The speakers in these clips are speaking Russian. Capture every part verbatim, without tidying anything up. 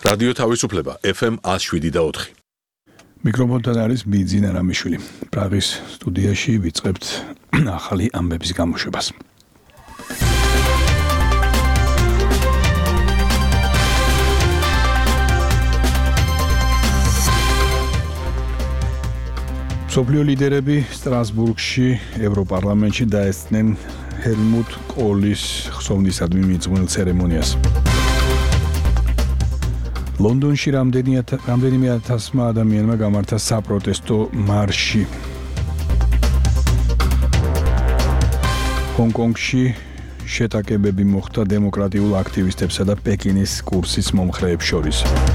რადიო თავისუფლება ეფ ემ one oh seven და four. მიკროფონთან არის ბიძინა რამიშვილი. პრაღის სტუდიაში ვიწყებთ ახალი ამბების გამოშვებას. მსოფლიო ლიდერები სტრასბურგში ევროპარლამენტში დაესწნენ ჰელმუტ კოლის ხსოვნისადმი მიძღვნილ ცერემონიას. ლონდონში რამდენიმე ათასმა ადამიანმა გამართა საპროტესტო მარში. ჰონგ-კონგში შეტაკებები მოხდა დემოკრატიულ აქტივისტებსა და პეკინის კურსის მომხრეებს შორის.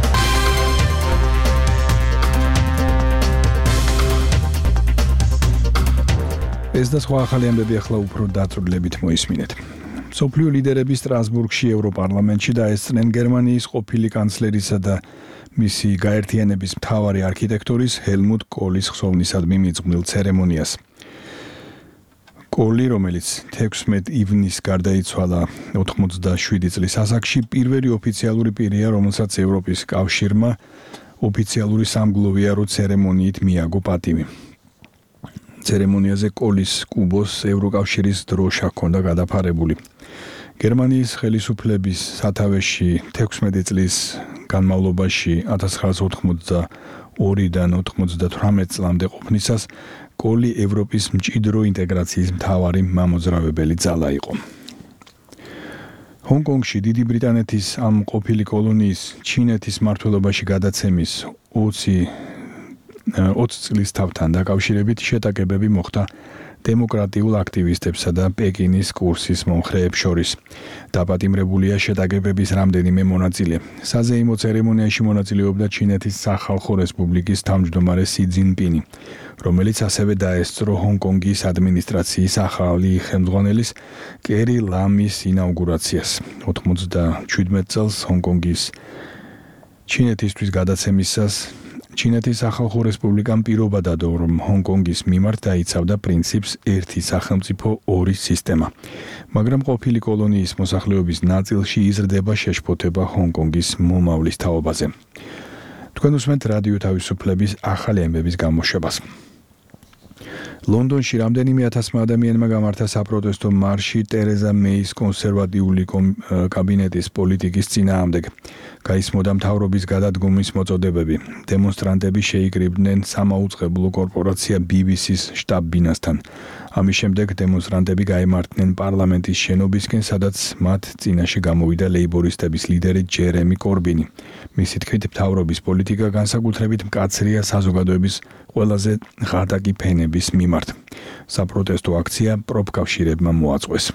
ეს და სხვა ახალი ამბები ახლა უფრო დაწვრილებით მოისმინეთ. მსოფლიო ლიდერები სტრასბურგში ევროპარლამენტში დაესწნენ გერმანიის ყოფილი კანცლერისა და მისი გაერთიანების მთავარი არქიტექტორის ჰელმუტ კოლის ხსოვნისადმი მიძღვნილ ცერემონიას. კოლი, რომელიც თექვსმეტ ივნისს გარდაიცვალა ოთხმოცდაშვიდი წლის ასაკში, პირველი ოფიციალური პირია, რომელსაც ევროპის კავშირმა ოფიციალური სამგლოვიარო ცერემონიით მიაგო პატივი. ცერემონიაზე კოლის კუბოს ევროკავშირის დროშა ჰქონდა გადაფარებული. გერმანიის ხელისუფლების სათავეში თექვსმეტი წლის განმავლობაში ათას ცხრაასა ოთხმოცდაორიდან ოთხმოცდათვრამეტ წლამდე ყოფნისას კოლი ევროპის მჭიდრო ინტეგრაციის მთავარი მამოძრავებელი ძალა იყო. ჰონგ-კონგში დიდი ბრიტანეთის ამ ყოფილი კოლონიის ჩინეთის მმართველობაში გადაცემის ოცი წლის თავთან დაკავშირებით შეტაკებები მოხდა დემოკრატიულ აქტივისტებსა და პეკინის კურსის მომხრეებს შორის. დაპატიმრებულია შეტაკებების რამდენიმე მონაწილე. საზეიმო ცერემონიაში მონაწილეობდა ჩინეთის სახალხო რესპუბლიკის თავმჯდომარე სი ძინპინი, რომელიც ასევე დაესწრო ჰონგ-კონგის ადმინისტრაციის ახალი ხელმძღვანელის კერი ლამის ინაუგურაციას. ოცდაშვიდმეტ წელს ჰონგ-კონგის ჩინეთისთვის გადაცემისას ჩინეთის სახალხო რესპუბლიკამ პირობა დადო, რომ ჰონგ-კონგის მიმართ დაიცავდა პრინციპს ერთი სახელმწიფო ორი სისტემა. მაგრამ ყოფილი კოლონიის მოსახლეობის ნაწილში იზრდება შეშფოთება ჰონგ-კონგის მომავლის თაობაზე. თქვენ უსმენთ რადიო თავისუფლების ახალი ამბების გამოშვებას. ლონდონში რამდენიმე ათასმა ადამიანმა გამართა საპროტესტო მარში ტერეზა მეის კონსერვატიული კაბინეტის პოლიტიკის წინააღმდეგ. გაისმოდა მთავრობის გადადგომის მოწოდებები. დემონსტრანტები შეიკრიბნენ სამაუწყებლო კორპორაცია ბი ბი სის შტაბ-ბინასთან. ამის შემდეგ დემონსტრანტები გაემართნენ პარლამენტის შენობისკენ, სადაც მათ წინაშე გამოვიდა ლეიბორისტების ლიდერი ჯერემი კორბინი. მისი თქმით, მთავრობის პოლიტიკა განსაკუთრებით მკაცრია საზოგადოების ყველაზე ღატაკი ფენების მიმართ. საპროტესტო აქცია პროფკავშირებმა მოაწყვეს.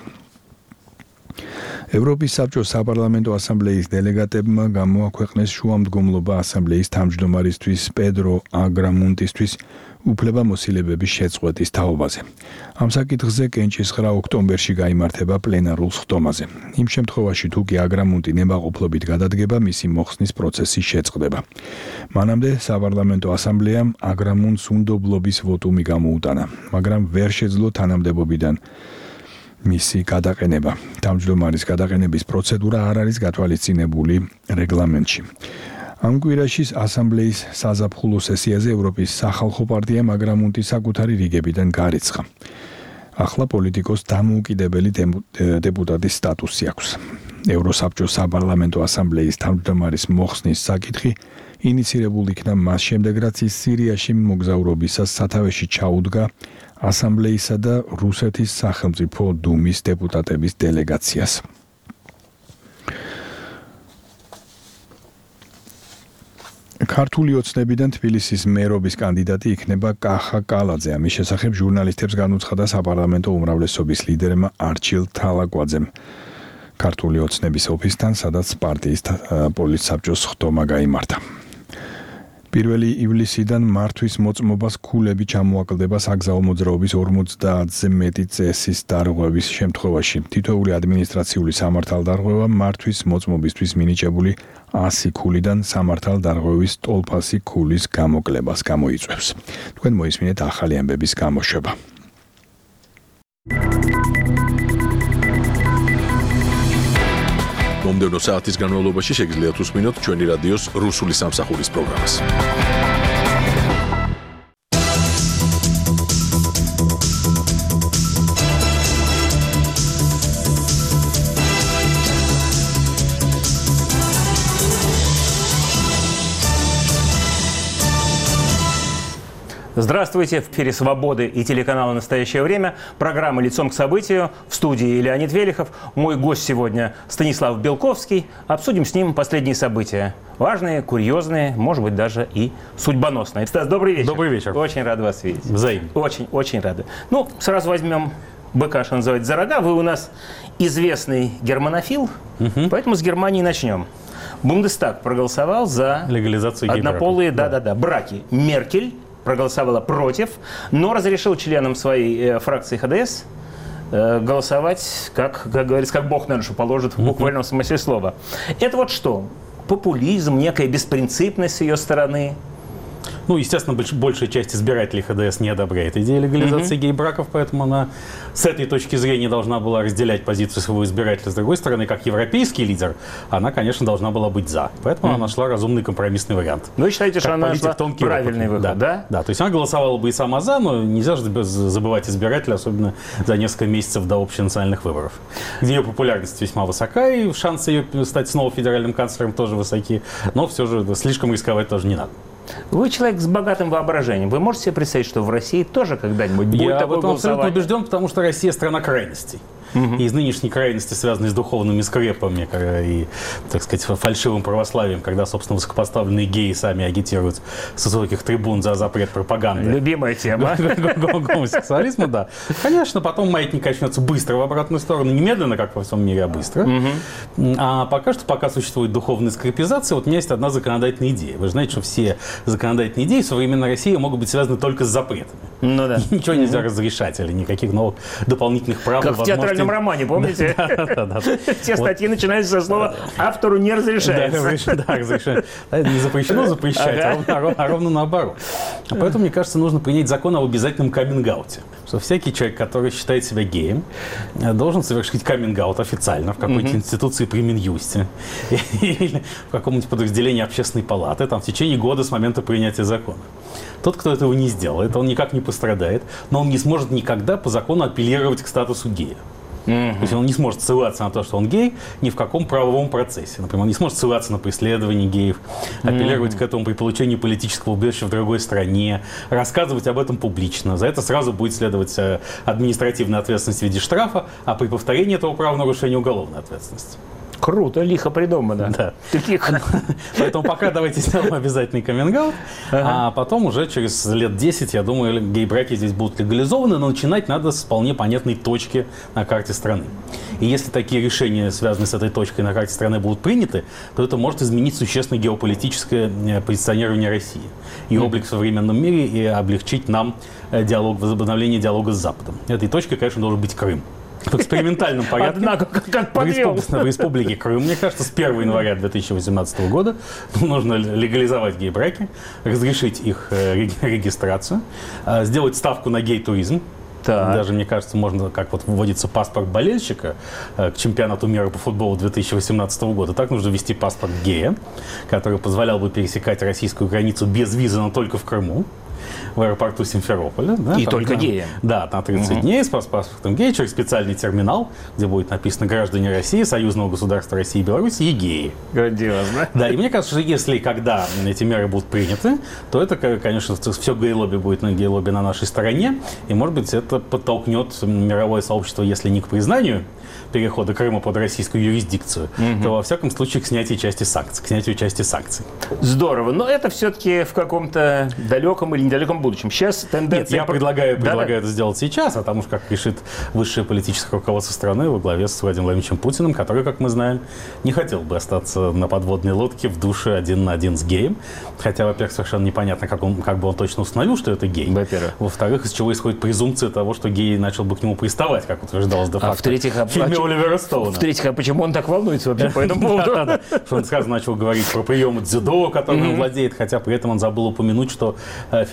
ევროპის საბჭოს საპარლამენტო ასამბლეის დელეგატებმა გამოაქვეყნეს შუამდგომლობა ასამბლეის თავმჯდომარისთვის პედრო აგრამუნტისთვის უფლებამოსილებების შეწყვეტის თაობაზე. ამ საკითხზე კენჭისყრა ოქტომბერში გაიმართება პლენარულ სხდომაზე. იმ შემთხვევაში, თუ კი აგრამუნტი ნებაყოფლობით გადადგება, მისი მოხსნის პროცესი შეწყდება. მანამდე საპარლამენტო ასამბლეამ აგრამუნტს უნდობლობის ვოტუმი გამოუტანა, მაგრამ ვერ შეძლო თანამდებობიდან მისი გადაყენება. თავმჯდომარის გადაყენების პროცედურა არ არის გათვალისწინებული რეგლამენტში. ამ კვირაში ასამბლეის საზაფხულო სესიაზე ევროპის სახალხო პარტიამ აგრამუნტის საკუთარი რიგებიდან გარიცხა. ახლა პოლიტიკოს დამოუკიდებელი დეპუტატის სტატუსი აქვს. ევროსაბჭოს საპარლამენტო ასამბლეის თავმჯდომარის მოხსნის საკითხი ინიცირებული იქნა მას შემდეგ, რაც ის სირიაში მოგზაურობისას სათავეში ჩაუდგა ასამბლეისა და რუსეთის სახელმწიფო დუმის დეპუტატების დელეგაციას. ქართული ოცნებიდან თბილისის მერობის კანდიდატი იქნება კახა კალაძე. ამის შესახებ ჟურნალისტებს განუცხადა საპარლამენტო უმრავლესობის ლიდერმა არჩილ თალაკვაძემ ქართული ოცნების ოფისთან, სადაც პარტიის პოლიტსაბჭოს სხდომა გაიმართა. პირველი ივლისიდან მართვის მოწმობას ქულები ჩამოაკლდება საგზაო მოძრაობის ორმოცდაათზე მეტი წესის დარღვევის შემთხვევაში. თითოეული ადმინისტრაციული სამართალდარღვევა მართვის მოწმობისთვის მინიჭებული ასი ქულიდან სამართალდარღვევის ტოლფასი ქულის გამოკლებას გამოიწვევს. თქვენ მოისმინეთ ახალი ამბების გამოშვება. მომდევნო საათის განმავლობაში შეგიძლიათ უსმინოთ ჩვენი რადიოს რუსული სამსახურის პროგრამას. Здравствуйте, в эфире «Свободы» и телеканала «Настоящее время». Программа «Лицом к событию». В студии Леонид Велихов. Мой гость сегодня Станислав Белковский. Обсудим с ним последние события. Важные, курьезные, может быть, даже и судьбоносные. Стас, добрый вечер. Добрый вечер. Очень рад вас видеть. Взаимно. Очень, очень рады. Ну, сразу возьмем быка, что называется, за рога. Вы у нас известный германофил, угу. Поэтому с Германии начнем. Бундестаг проголосовал за легализацию однополые да-да-да, браки. Меркель проголосовала против, но разрешил членам своей э, фракции ХДС э, голосовать, как, как говорится, как Бог на душу положит в буквальном смысле слова. Это вот что? Популизм, некая беспринципность с ее стороны? Ну, естественно, больш, большая часть избирателей ХДС не одобряет идею легализации mm-hmm. гей-браков, поэтому она с этой точки зрения должна была разделять позицию своего избирателя. С другой стороны, как европейский лидер, она, конечно, должна была быть за. Поэтому mm-hmm. она нашла разумный компромиссный вариант. Вы считаете, что она нашла правильный выход, да. да? Да, то есть она голосовала бы и сама за, но нельзя же забывать избирателя, особенно за несколько месяцев до общенациональных выборов, где ее популярность весьма высока, и шансы ее стать снова федеральным канцлером тоже высоки, но все же слишком рисковать тоже не надо. Вы человек с богатым воображением. Вы можете себе представить, что в России тоже когда-нибудь будет Я такое в этом абсолютно голосование? убежден, потому что Россия страна крайностей. Угу. И из нынешней крайности, связанной с духовными скрепами и, так сказать, фальшивым православием, когда, собственно, высокопоставленные геи сами агитируют с высоких трибун за запрет пропаганды. Любимая тема. Гомосексуализма, да. Конечно, потом маятник качнется быстро в обратную сторону. Не медленно, как во всем мире, а быстро. А пока что, пока существует духовная скрепизация, вот у меня есть одна законодательная идея. Вы же знаете, что все законодательные идеи в современной России могут быть связаны только с запретами. Ну да. Ничего нельзя разрешать или никаких новых дополнительных прав. Как в театральном романе, помните? Все статьи начинаются со слова «автору не разрешается». Да, разрешается. Не запрещено запрещать, а ровно наоборот. Поэтому, мне кажется, нужно принять закон об обязательном каминг-ауте. Что всякий человек, который считает себя геем, должен совершить каминг-аут официально в какой-то институции при Минюсте или в каком-нибудь подразделении общественной палаты там, в течение года с момента принятия закона. Тот, кто этого не сделает, он никак не пострадает, но он не сможет никогда по закону апеллировать к статусу гея. Mm-hmm. То есть он не сможет ссылаться на то, что он гей, ни в каком правовом процессе. Например, он не сможет ссылаться на преследование геев, апеллировать mm-hmm. к этому при получении политического убежища в другой стране, рассказывать об этом публично. За это сразу будет следовать административная ответственность в виде штрафа, а при повторении этого правонарушения уголовная ответственность. Круто, лихо придумано. Да. Таких... Поэтому пока давайте сделаем обязательный каминг-аут, ага. а потом уже через лет десять, я думаю, гей-браки здесь будут легализованы, но начинать надо с вполне понятной точки на карте страны. И если такие решения, связанные с этой точкой на карте страны, будут приняты, то это может изменить существенно геополитическое позиционирование России и облик в современном мире, и облегчить нам диалог, возобновление диалога с Западом. Этой точкой, конечно, должен быть Крым. В экспериментальном порядке. Однако, как в, республике, в республике Крым, мне кажется, с первого января две тысячи восемнадцатого года нужно легализовать гей-браки, разрешить их регистрацию, сделать ставку на гей-туризм. Так. Даже, мне кажется, можно, как вот вводится паспорт болельщика к чемпионату мира по футболу две тысячи восемнадцатого года, так нужно ввести паспорт гея, который позволял бы пересекать российскую границу без визы, но только в Крыму. В аэропорту Симферополя. Да, и там, только да, гея. Да, на тридцать угу. дней с паспортом гея через специальный терминал, где будет написано «Граждане России, Союзного государства России и Беларуси и геи». Грандиозно. Да, и мне кажется, что если и когда эти меры будут приняты, то это, конечно, все гей-лобби будет на гей-лобби на нашей стороне, и, может быть, это подтолкнет мировое сообщество, если не к признанию перехода Крыма под российскую юрисдикцию, угу. то, во всяком случае, к снятию части санкций, к снятию части санкций. Здорово, но это все-таки в каком-то далеком или недалеком будущем. Сейчас тенденция... Нет, я предлагаю, да, предлагаю да. это сделать сейчас, а потому что, как решит высшее политическое руководство страны во главе с Владимиром Владимировичем Путиным, который, как мы знаем, не хотел бы остаться на подводной лодке в душе один на один с геем. Хотя, во-первых, совершенно непонятно, как, он, как бы он точно установил, что это гей. Во-первых. Во-вторых, из чего исходит презумпция того, что гей начал бы к нему приставать, как утверждалось де-факто. А в-третьих, а, в фильме а, Оливера Стоуна. В-третьих, а почему он так волнуется вообще по этому поводу? Да, да, да. Что он сразу начал говорить про приемы дзюдо, которым он владеет, хотя при этом он забыл упомянуть, что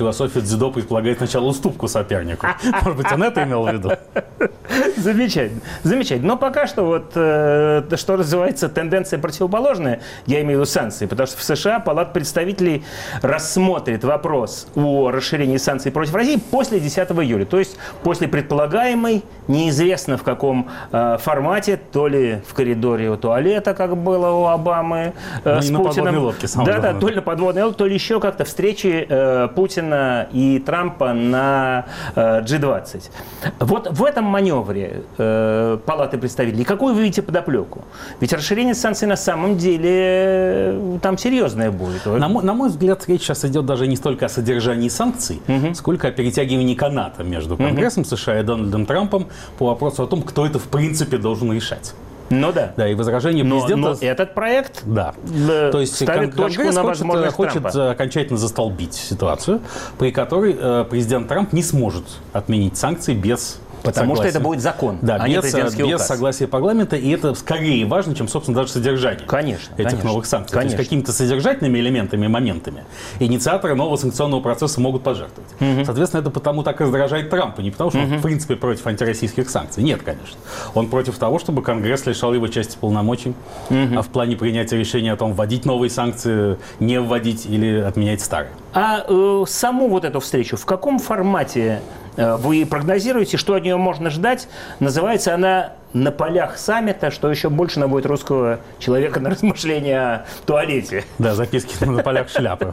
философия дзюдо предполагает сначала уступку сопернику. Может быть, он это имел в виду? Замечательно. Замечательно. Но пока что, вот, э, что называется, тенденция противоположная, я имею в виду санкции, потому что в США Палата представителей рассмотрит вопрос о расширении санкций против России после десятого июля. То есть после предполагаемой, неизвестно в каком э, формате, то ли в коридоре у туалета, как было у Обамы э, с на Путиным. Лодке, да, да, то ли на подводной лодке, то ли еще как-то встречи э, Путина и Трампа на э, джи двадцать. Вот в этом маневре э, Палаты представителей, какую вы видите подоплеку? Ведь расширение санкций на самом деле э, там серьезное будет. На мой, на мой взгляд, речь сейчас идет даже не столько о содержании санкций, угу. сколько о перетягивании каната между Конгрессом угу. США и Дональдом Трампом по вопросу о том, кто это в принципе должен решать. Ну да. Да, и возражение президента... Но, но этот проект да. Да, То есть ставит точку на хочет, хочет Трампа. окончательно застолбить ситуацию, при которой э, президент Трамп не сможет отменить санкции без... Потому согласия. что это будет закон, да, а без, не президентский без указ. согласия парламента, и это скорее важно, чем, собственно, даже содержание конечно, этих конечно, новых санкций. Конечно. То есть какими-то содержательными элементами, моментами инициаторы нового санкционного процесса могут пожертвовать. Угу. Соответственно, это потому так раздражает Трампа. Не потому, что угу. он, в принципе, против антироссийских санкций. Нет, конечно. Он против того, чтобы Конгресс лишал его части полномочий угу. а в плане принятия решения о том, вводить новые санкции, не вводить или отменять старые. А э, саму вот эту встречу в каком формате э, вы прогнозируете, что от нее можно ждать? Называется она «На полях саммита», что еще больше наводит русского человека на размышления о туалете. Да, записки на полях шляпы.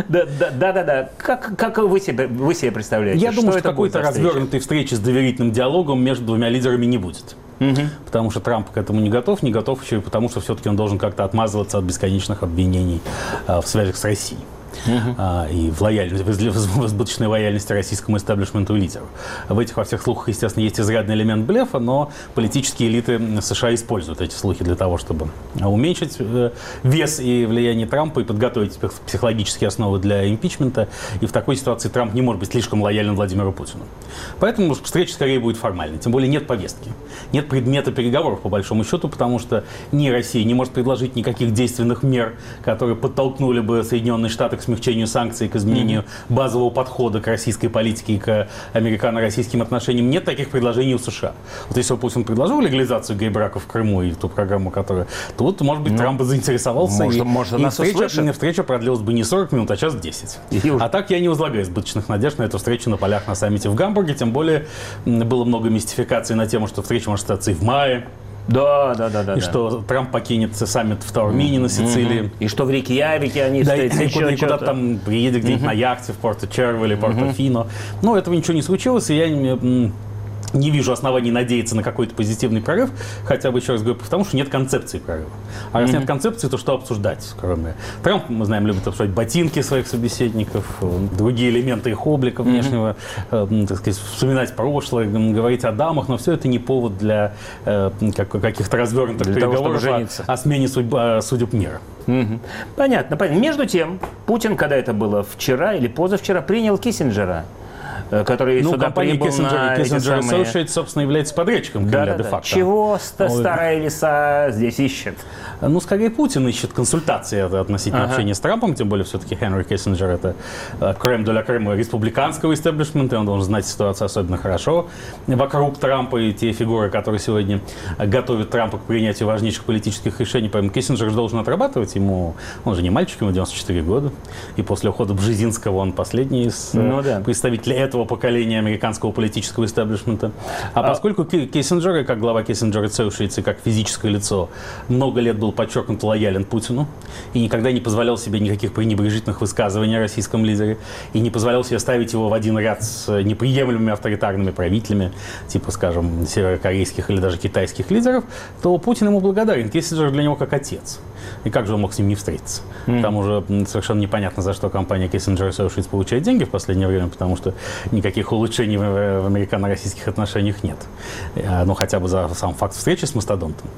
Да-да-да. Как вы себе представляете? Я думаю, что какой-то развернутой встречи с доверительным диалогом между двумя лидерами не будет. Угу. Потому что Трамп к этому не готов, не готов еще и потому, что все-таки он должен как-то отмазываться от бесконечных обвинений а, в связях с Россией. Uh-huh. а, и в лояльности, в избыточной лояльности российскому истеблишменту и лидеру. В этих во всех слухах, естественно, есть изрядный элемент блефа, но политические элиты США используют эти слухи для того, чтобы уменьшить э, вес и влияние Трампа и подготовить психологические основы для импичмента. И в такой ситуации Трамп не может быть слишком лояльным Владимиру Путину. Поэтому встреча скорее будет формальной. Тем более нет повестки. Нет предмета переговоров, по большому счету, потому что ни Россия не может предложить никаких действенных мер, которые подтолкнули бы Соединенные Штаты к смягчению санкций, к изменению mm-hmm. базового подхода к российской политике и к американо-российским отношениям. Нет таких предложений у США. Вот если бы Путин предложил легализацию гей-браков в Крыму и ту программу, которая... Тут, может быть, ну, Трамп бы заинтересовался. Может, и, может, и нас встреча, встреча продлилась бы не сорок минут, а час десять. А так я не возлагаю избыточных надежд на эту встречу на полях на саммите в Гамбурге. Тем более было много мистификаций на тему, что встреча может состояться и в мае. Да, да, да, да. И да. что Трамп покинет саммит в Таурмине mm-hmm. на Сицилии. Mm-hmm. И что в Рейкьявике они да, встретятся. И, и, куда, и куда-то там приедет где-нибудь mm-hmm. на яхте в Порто-Черво или Порто-Фино. Mm-hmm. Но этого ничего не случилось, и я не, не вижу оснований надеяться на какой-то позитивный прорыв. Хотя бы, еще раз говорю, потому что нет концепции прорыва. А раз mm-hmm. нет концепции, то что обсуждать? Кроме Трамп, мы знаем, любит обсуждать ботинки своих собеседников, другие элементы их облика внешнего, mm-hmm. э, так сказать, вспоминать прошлое, говорить о дамах, но все это не повод для э, как, каких-то развернутых для переговоров того, о, о смене судьба, судеб мира. Mm-hmm. Понятно, понятно. Между тем, Путин, когда это было вчера или позавчера, принял Киссинджера, который ну, сюда прибыл на Kissinger самые... Associates, собственно, является подрядчиком Кремля, да, да, де-факто. Чего старые лиса здесь ищет? Ну, скорее, Путин ищет консультации относительно ага. общения с Трампом, тем более, все-таки Хенри Киссинджер – это крем де ла крем республиканского истеблишмента, он должен знать ситуацию особенно хорошо вокруг Трампа и те фигуры, которые сегодня готовят Трампа к принятию важнейших политических решений. Поэтому Киссинджер должен отрабатывать, ему, он же не мальчик, ему девяносто четыре года, и после ухода Бжезинского он последний из ну, да. представителей этого поколения американского политического истеблишмента. А, а поскольку Киссинджер, как глава Kissinger Associates и как физическое лицо, много лет был подчеркнуто лоялен Путину и никогда не позволял себе никаких пренебрежительных высказываний о российском лидере и не позволял себе ставить его в один ряд с неприемлемыми авторитарными правителями, типа, скажем, северокорейских или даже китайских лидеров, то Путин ему благодарен. Киссинджер для него как отец. И как же он мог с ним не встретиться? Mm. К тому же совершенно непонятно, за что компания Kissinger Associates получает деньги в последнее время, потому что никаких улучшений в, в американо-российских отношениях нет. Ну, хотя бы за сам факт встречи с мастодонтом.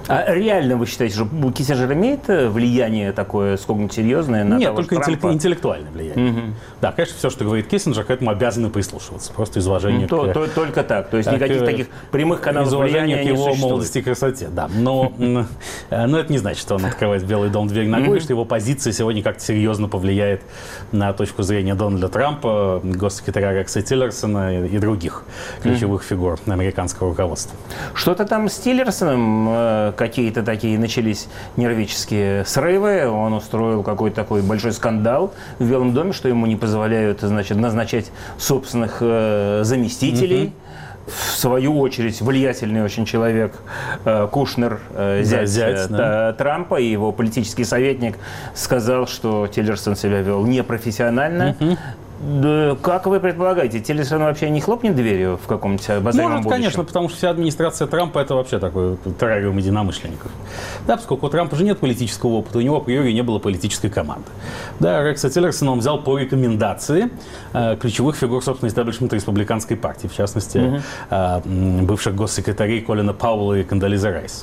А реально вы считаете, что Киссинджер имеет влияние такое сколько-нибудь серьезное на Нет, того только же Трампа? интеллектуальное влияние. Угу. Да, конечно, все, что говорит Киссинджер, к этому обязаны прислушиваться. Просто из уважения то, к... то, только так. То есть так, никаких таких прямых каналов из уважения влияния к его не существует. молодости и красоте, да. Но, но это не значит, что он открывает в Белый дом дверь ногой, что его позиция сегодня как-то серьезно повлияет на точку зрения Дональда Трампа, госсекретаря Рекса Тиллерсона и других ключевых фигур американского руководства. Что-то там с Тиллерсоном э, какие-то такие начались нервические срывы. Он устроил какой-то такой большой скандал в Белом доме, что ему не позволяют, значит, назначать собственных э, заместителей. Mm-hmm. В свою очередь, влиятельный очень человек э, Кушнер, э, зять, да, зять да. Трампа, и его политический советник сказал, что Тиллерсон себя вел непрофессионально. Mm-hmm. Да, как вы предполагаете, Тиллерсон вообще не хлопнет дверью в каком-нибудь обозримом Может, будущем? конечно, потому что вся администрация Трампа – это вообще такой террариум единомышленников. Да, поскольку у Трампа же нет политического опыта, у него априори не было политической команды. Да, Рекса Тиллерсона он взял по рекомендации э, ключевых фигур, собственно, истеблишмента республиканской партии, в частности, угу. э, бывших госсекретарей Колина Пауэлла и Кондолизы Райс.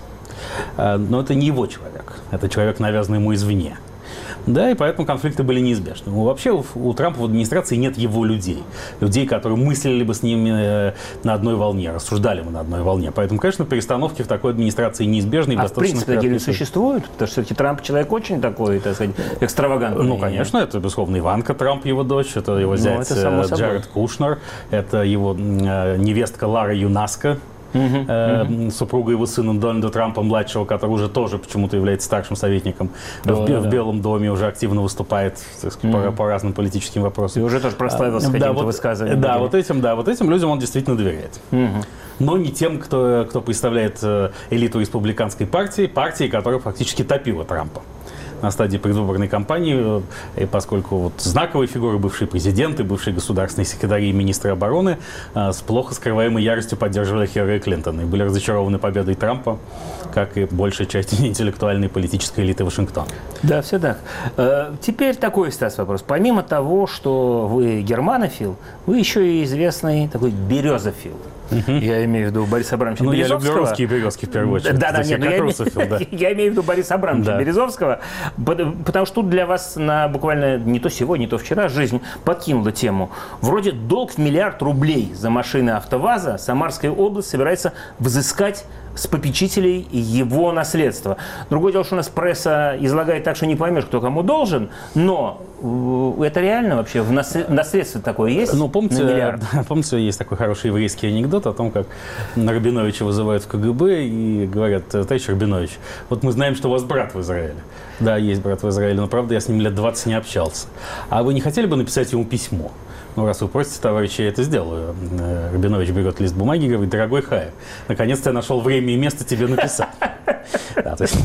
Э, но это не его человек, это человек, навязанный ему извне. Да, и поэтому конфликты были неизбежны. Вообще у, у Трампа в администрации нет его людей. Людей, которые мыслили бы с ними э, на одной волне, рассуждали бы на одной волне. Поэтому, конечно, перестановки в такой администрации неизбежны. И а достаточно в принципе такие люди существуют? Потому что все-таки Трамп человек очень такой, так сказать, экстравагантный. Ну, конечно, это, безусловно, Иванка Трамп, его дочь, это его зять ну, это Джаред Кушнер, это его э, невестка Лара Юнаска. Uh-huh, uh-huh. Супруга его сына Дональда Трампа-младшего, который уже тоже почему-то является старшим советником oh, в, да, в Белом доме, уже активно выступает, так сказать, uh-huh. по, по разным политическим вопросам. И уже тоже прославился а, каким-то да, вот, высказыванием. Да, вот этим, да, вот этим людям он действительно доверяет. Uh-huh. Но не тем, кто, кто представляет элиту республиканской партии, партии, которая фактически топила Трампа на стадии предвыборной кампании, и поскольку вот знаковые фигуры, бывшие президенты, бывшие государственные секретари и министры обороны с плохо скрываемой яростью поддерживали Хиллари Клинтон и были разочарованы победой Трампа, как и большая часть интеллектуальной и политической элиты Вашингтона. Да, все так. Теперь такой, Стас, вопрос. Помимо того, что вы германофил, вы еще и известный такой березофил. Uh-huh. Я имею в виду Бориса Абрамовича ну, Березовского. Я люблю русские березки в первую очередь. Да, да, нет, я, русофил, да. я имею в виду Бориса Абрамовича да. Березовского, потому что тут для вас на буквально не то сегодня, не то вчера жизнь подкинула тему. Вроде долг в миллиард рублей за машины АвтоВАЗа Самарская область собирается взыскать с попечителей его наследства. Другое дело, что у нас пресса излагает так, что не поймешь, кто кому должен, но это реально вообще в наследстве такое есть? Ну, помните, помните, есть такой хороший еврейский анекдот о том, как Рабиновича вызывают в ка гэ бэ и говорят: товарищ Рабинович, вот мы знаем, что у вас брат в Израиле. Да, есть брат в Израиле, но, правда, я с ним лет двадцать не общался. А вы не хотели бы написать ему письмо? Ну, раз вы просите, товарищи, я это сделаю. Рабинович берет лист бумаги и говорит: дорогой Хайер, наконец-то я нашел время и место тебе написать. Да, то есть,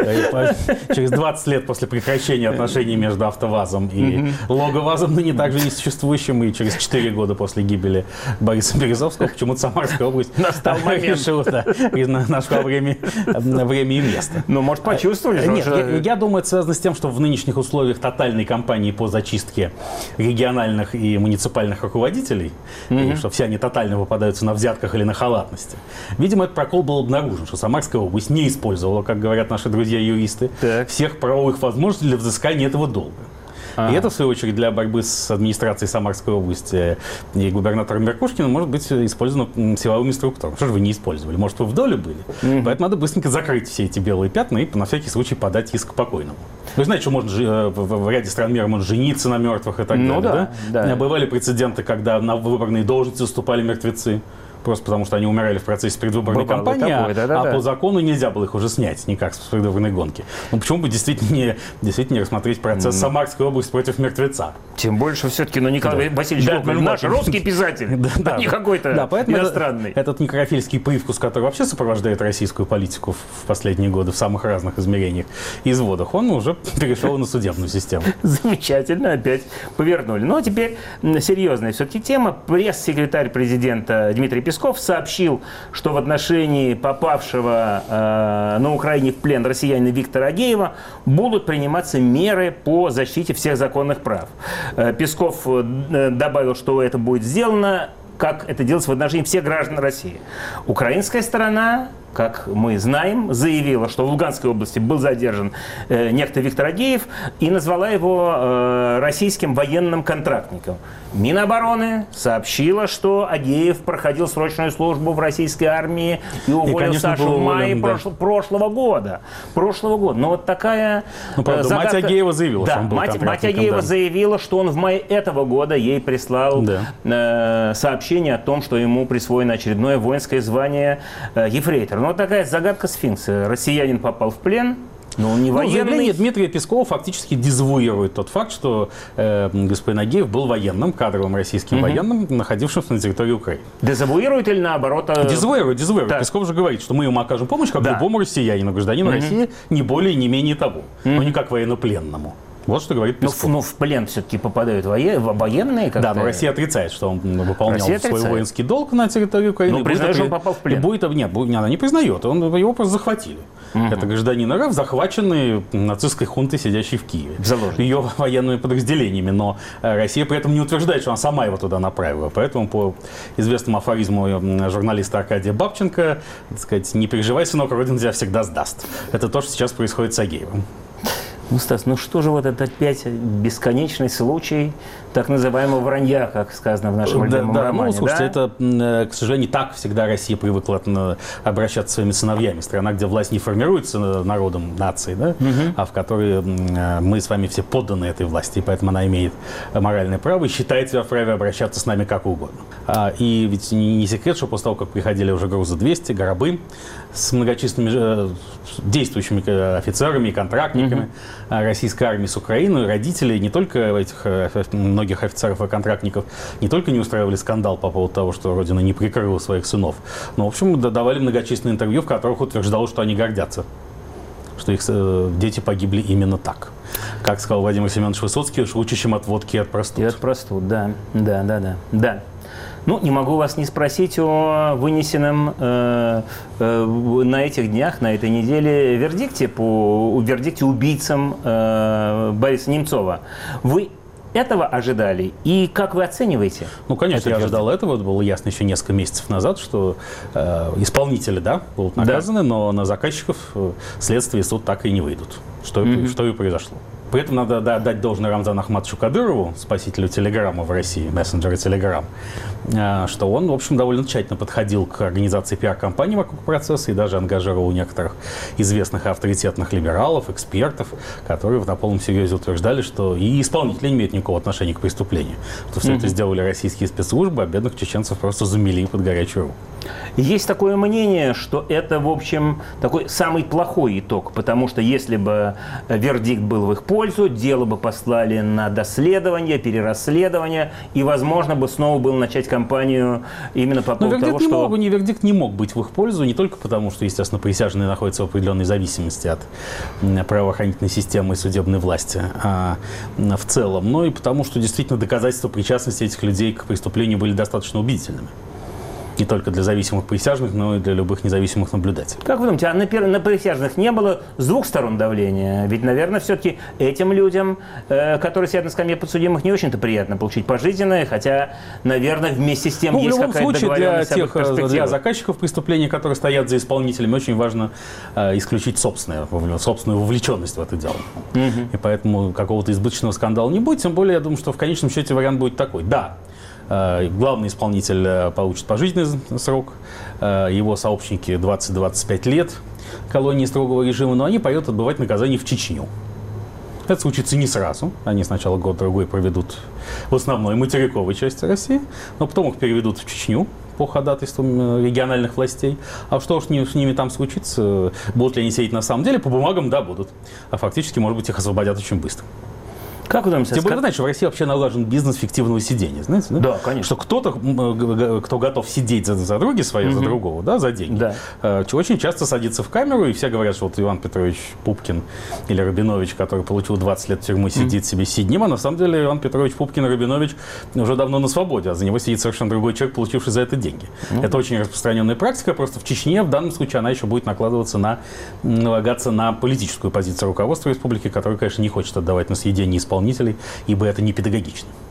через двадцать лет после прекращения отношений между АвтоВАЗом и mm-hmm. Логовазом, ныне также несуществующим, и через четыре года после гибели Бориса Березовского, почему-то Самарская область настал момент, решила, да, нашла время, время и место. Ну, может, почувствовали? Нет, что... я, я думаю, это связано с тем, что в нынешних условиях тотальной кампании по зачистке региональных и муниципальных руководителей, mm-hmm. и что все они тотально выпадаются на взятках или на халатности, видимо, этот прокол был обнаружен, что Самарская область не использовала, как говорят наши друзья-юристы, так. всех правовых возможностей для взыскания этого долга. А-а-а. И это, в свою очередь, для борьбы с администрацией Самарской области и губернатором Меркушкиным может быть использовано силовыми структурами. Что же вы не использовали? Может, вы в доле были? Mm-hmm. Поэтому надо быстренько закрыть все эти белые пятна и на всякий случай подать иск покойному. Вы знаете, что можно в ряде стран мира можно жениться на мертвых и так ну, далее. Да, да? Да. Бывали прецеденты, когда на выборные должности заступали мертвецы. Просто потому, что они умирали в процессе предвыборной Бывало кампании, такое, да, да, а да. по закону нельзя было их уже снять никак с предвыборной гонки. Ну почему бы действительно не, действительно не рассмотреть процесс mm. Самарской области против мертвеца? Тем больше все-таки, ну, Николай да. Васильевич да, Гоголь, наш русский писатель, да, да, а не какой-то да, иностранный. Этот, этот некрофильский привкус, который вообще сопровождает российскую политику в последние годы в самых разных измерениях и изводах, он уже перешел на судебную систему. Замечательно, опять повернули. Ну, а теперь серьезная все-таки тема. Пресс-секретарь президента Дмитрий Песков сообщил, что в отношении попавшего э, на Украине в плен россиянина Виктора Агеева будут приниматься меры по защите всех законных прав. Э, Песков э, добавил, что это будет сделано, как это делается в отношении всех граждан России. Украинская сторона как мы знаем, заявила, что в Луганской области был задержан э, некто Виктор Агеев, и назвала его э, российским военным контрактником. Минобороны сообщила, что Агеев проходил срочную службу в российской армии и уволился аж в мае да. прошло, прошлого года. Прошлого года. Но вот такая ну, правда, загадка... мать Агеева заявила, да, что он был мать, мать Агеева да. заявила, что он в мае этого года ей прислал да. э, сообщение о том, что ему присвоено очередное воинское звание э, ефрейтора. Но вот такая загадка сфинкса. Россиянин попал в плен. Но он не ну, военный. Заявление Дмитрия Пескова фактически дезавуирует тот факт, что э, господин Агеев был военным, кадровым российским угу. военным, находившимся на территории Украины. Дезавуирует или наоборот? Э... Дезавуирует, дезавуирует. Да. Песков же говорит, что мы ему окажем помощь, как да. любому россиянину, гражданину угу. России, не более, не менее того. Угу. Но не как военнопленному. Вот что говорит Песков. Но, но в плен все-таки попадают воен... военные? Да, но Россия отрицает, что он выполнял Россия свой отрицает. воинский долг на территории Украины. Ну, признает, что он попал в плен. Будет... Нет, она не признает, он... его просто захватили. Угу. Это гражданин РФ, захваченный нацистской хунтой, сидящей в Киеве. В ее военными подразделениями. Но Россия при этом не утверждает, что она сама его туда направила. Поэтому по известному афоризму журналиста Аркадия Бабченко, так сказать, не переживай, сынок, Родина тебя всегда сдаст. Это то, что сейчас происходит с Агеевым. Ну, Стас, ну что же вот этот опять бесконечный случай так называемого вранья, как сказано в нашем любимом да, да, романе, ну, слушайте, да? это, к сожалению, так всегда Россия привыкла обращаться с своими сыновьями. Страна, где власть не формируется народом, нацией, да, угу. а в которой мы с вами все подданы этой власти, и поэтому она имеет моральное право и считает себя вправе обращаться с нами как угодно. И ведь не секрет, что после того, как приходили уже грузы двести, гробы с многочисленными действующими офицерами и контрактниками угу. российской армии с Украины, родители не только этих многих офицеров и контрактников не только не устраивали скандал по поводу того, что Родина не прикрыла своих сынов, но, в общем, давали многочисленные интервью, в которых утверждалось, что они гордятся, что их дети погибли именно так. Как сказал Владимир Семенович Высоцкий, лучше, чем от водки и от простуд. И от простуд, да, да, да, да. да. Ну, не могу вас не спросить о вынесенном э, э, на этих днях, на этой неделе вердикте по вердикте убийцам э, Бориса Немцова. Вы этого ожидали? И как вы оцениваете? Ну, конечно, я вердикт? ожидал этого. Это было ясно еще несколько месяцев назад, что э, исполнители, да, будут наказаны, да. но на заказчиков следствие и суд так и не выйдут. Что, mm-hmm. что и произошло. При этом надо дать должное Рамзану Ахматовичу Кадырову, спасителю Телеграма в России, мессенджера Телеграм, что он, в общем, довольно тщательно подходил к организации пиар-компании вокруг процесса и даже ангажировал некоторых известных и авторитетных либералов, экспертов, которые на полном серьезе утверждали, что и исполнители не имеют никакого отношения к преступлению. Что все mm-hmm. это сделали российские спецслужбы, а бедных чеченцев просто замели под горячую руку. Есть такое мнение, что это, в общем, такой самый плохой итог, потому что если бы вердикт был в их пользу, дело бы послали на доследование, перерасследование, и, возможно, бы снова было начать кампанию именно по поводу того, что... Мог, не, вердикт не мог быть в их пользу, не только потому, что, естественно, присяжные находятся в определенной зависимости от правоохранительной системы и судебной власти а в целом, но и потому, что действительно доказательства причастности этих людей к преступлению были достаточно убедительными. Не только для зависимых присяжных, но и для любых независимых наблюдателей. Как вы думаете, а на, на присяжных не было с двух сторон давления? Ведь, наверное, все-таки этим людям, э, которые сидят на скамье подсудимых, не очень-то приятно получить пожизненное, хотя, наверное, вместе с тем ну, есть какая-то договоренность об их перспективах. Для, для заказчиков преступления, которые стоят за исполнителями, очень важно э, исключить собственную, собственную вовлеченность в это дело. Угу. И поэтому какого-то избыточного скандала не будет. Тем более, я думаю, что в конечном счете вариант будет такой. Да. Главный исполнитель получит пожизненный срок, его сообщники двадцать-двадцать пять лет колонии строгого режима, но они поедут отбывать наказание в Чечню. Это случится не сразу. Они сначала год-другой проведут в основной материковой части России, но потом их переведут в Чечню по ходатайствам региональных властей. А что уж с ними там случится, будут ли они сидеть на самом деле, по бумагам, да, будут. А фактически, может быть, их освободят очень быстро. Как вы думаете? Тем более, знаете, что в России вообще налажен бизнес фиктивного сидения, знаете, да? Да, конечно. Что кто-то, кто готов сидеть за, за други свои, угу. за другого, да, за деньги, да. очень часто садится в камеру, и все говорят, что вот Иван Петрович Пупкин или Рабинович, который получил двадцать лет тюрьмы, сидит угу. себе сиднем, а на самом деле Иван Петрович Пупкин и Рабинович уже давно на свободе, а за него сидит совершенно другой человек, получивший за это деньги. Угу. Это очень распространенная практика, просто в Чечне в данном случае она еще будет накладываться на, налагаться на политическую позицию руководства республики, которая, конечно, не хочет отдавать на съедение исполнителей, ибо это не педагогично.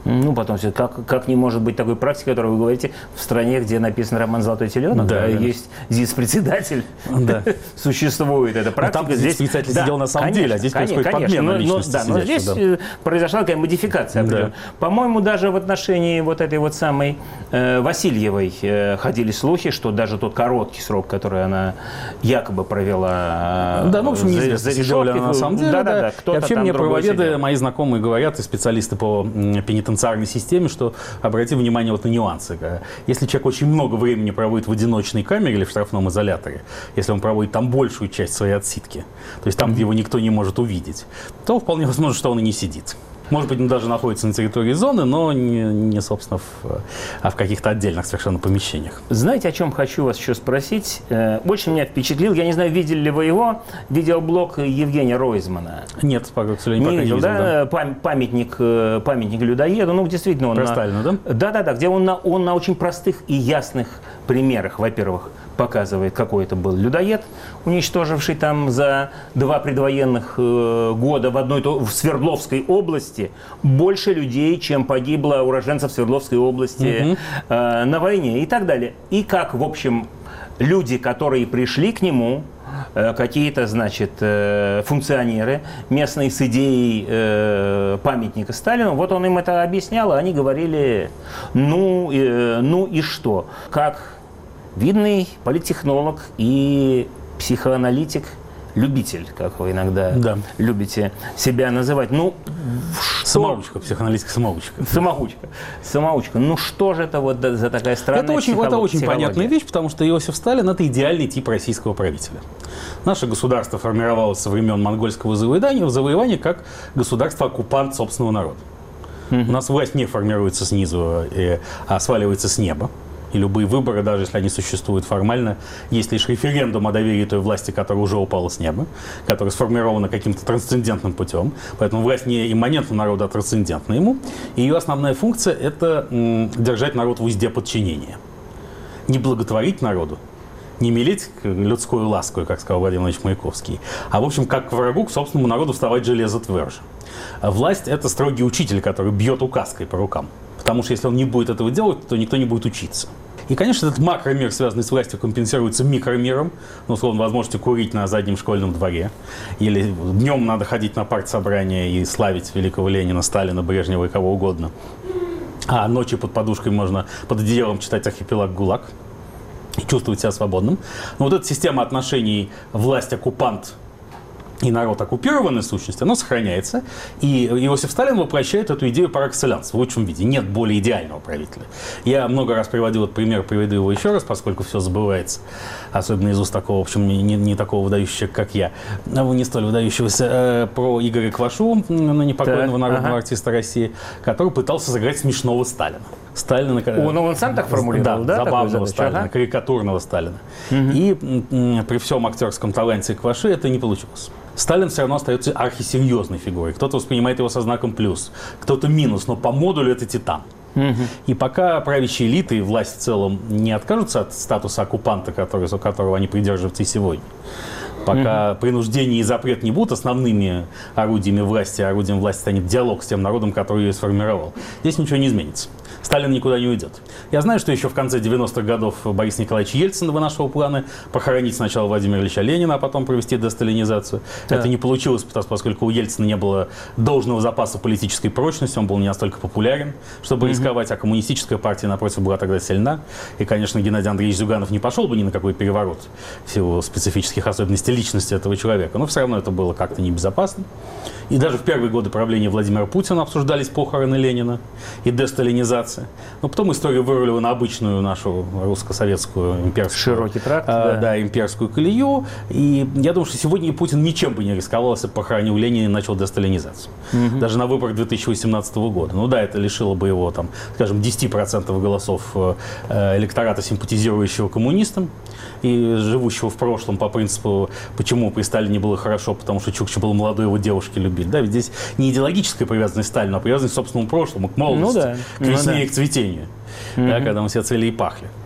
Ну, потом все, как, как не может быть такой практики, которую вы говорите, в стране, где написан роман «Золотой теленок», да, да, есть ЗИС-председатель, да. Существует эта практика. Но там здесь председатель да, сидел на самом конечно, деле, а здесь конечно, происходит подмена но, личности. Но, да, но здесь да. произошла такая модификация. Да. По-моему, даже в отношении вот этой вот самой э, Васильевой э, ходили слухи, что даже тот короткий срок, который она якобы провела э, да, ну, в общем, неизвестно, сидела ли она на самом деле. Да, да, да. да, кто-то и вообще там мне правоведы, сидел. Мои знакомые говорят, и специалисты по пенитенциарной системе, что обрати внимание вот на нюансы. Если человек очень много времени проводит в одиночной камере или в штрафном изоляторе, если он проводит там большую часть своей отсидки, то есть там, mm-hmm. где его никто не может увидеть, то вполне возможно, что он и не сидит. Может быть, он даже находится на территории зоны, но не, не собственно, в, а в каких-то отдельных совершенно помещениях. Знаете, о чем хочу вас еще спросить? Очень меня впечатлил, я не знаю, видели ли вы его, видеоблог Евгения Ройзмана. Нет, пока, к сожалению, не пока видел, не видел. Да? Да? Памятник, памятник людоеду, ну, действительно, он... Про на... Сталина, да? Да-да-да, где он на, он на очень простых и ясных примерах, во-первых, показывает, какой это был людоед, уничтоживший там за два предвоенных э, года в одной то в Свердловской области больше людей, чем погибло уроженцев Свердловской области mm-hmm. э, на войне и так далее. И как, в общем, люди, которые пришли к нему, э, какие-то, значит, э, функционеры местные с идеей э, памятника Сталину, вот он им это объяснял, и они говорили, ну, э, ну и что, как видный политтехнолог и психоаналитик, любитель, как вы иногда да. любите себя называть. Ну, что... Самоучка, психоаналитик самоучка. Самоучка. Самоучка. Ну что же это вот за такая странная это очень, психолог... это очень психология? понятная вещь, потому что Иосиф Сталин – это идеальный тип российского правителя. Наше государство формировалось со времен монгольского завоевания, завоевания как государство-оккупант собственного народа. Mm-hmm. У нас власть не формируется снизу, а сваливается с неба. И любые выборы, даже если они существуют формально, есть лишь референдум о доверии той власти, которая уже упала с неба, которая сформирована каким-то трансцендентным путем. Поэтому власть не имманентна народу, а трансцендентна ему. И ее основная функция – это м, держать народ в узде подчинения. Не благотворить народу, не милеть людскую ласку, как сказал Владимир Владимирович Маяковский, а, в общем, как к врагу, к собственному народу вставать железо тверже. А власть – это строгий учитель, который бьет указкой по рукам. Потому что если он не будет этого делать, то никто не будет учиться. И, конечно, этот макромир, связанный с властью, компенсируется микромиром. Ну, условно, возможностью курить на заднем школьном дворе. Или днем надо ходить на партсобрание и славить великого Ленина, Сталина, Брежнева и кого угодно. А ночью под подушкой можно, под одеялом читать «Архипелаг ГУЛАГ» и чувствовать себя свободным. Но вот эта система отношений власть-оккупант и народ оккупированной сущности, оно сохраняется. И Иосиф Сталин воплощает эту идею par excellence в лучшем виде. Нет более идеального правителя. Я много раз приводил этот пример, приведу его еще раз, поскольку все забывается. Особенно из уст такого, в общем, не, не такого выдающегося, как я, а не столь выдающегося, э, про Игоря Квашу, непокойного так, народного ага. артиста России, который пытался сыграть смешного Сталина. Сталина, О, ну он сам так формулировал, да? Да, забавного Сталина, ага. карикатурного Сталина. Угу. И м, при всем актерском таланте Кваши это не получилось. Сталин все равно остается архисерьезной фигурой. Кто-то воспринимает его со знаком плюс, кто-то минус, но по модулю это титан. Угу. И пока правящие элиты и власть в целом не откажутся от статуса оккупанта, который, которого они придерживаются и сегодня, пока угу. принуждение и запрет не будут основными орудиями власти, орудием власти станет диалог с тем народом, который ее сформировал, здесь ничего не изменится. Сталин никуда не уйдет. Я знаю, что еще в конце девяностых годов Борис Николаевич Ельцин вынашивал планы похоронить сначала Владимира Ильича Ленина, а потом провести десталинизацию. Да. Это не получилось, поскольку у Ельцина не было должного запаса политической прочности, он был не настолько популярен, чтобы mm-hmm. рисковать, а коммунистическая партия, напротив, была тогда сильна. И, конечно, Геннадий Андреевич Зюганов не пошел бы ни на какой переворот в силу специфических особенностей личности этого человека. Но все равно это было как-то небезопасно. И даже в первые годы правления Владимира Путина обсуждались похороны Ленина и десталинизация. Но потом история вырулила на обычную нашу русско-советскую имперскую, широкий тракт, а, да. Да, имперскую колею. И я думаю, что сегодня Путин ничем бы не рисковал, если бы похоронил Ленина и начал десталинизацию. Угу. Даже на выборах две тысячи восемнадцатого года. Ну да, это лишило бы его, там, скажем, десять процентов голосов электората, симпатизирующего коммунистам и живущего в прошлом по принципу, почему при Сталине было хорошо, потому что Чукча был молодой, его девушки любили. Да, ведь здесь не идеологическая привязанность к Сталину, а привязанность к собственному прошлому, к молодости, ну, да. к весне ну, да. и к цветению, mm-hmm. да, когда мы все цвели и пахли.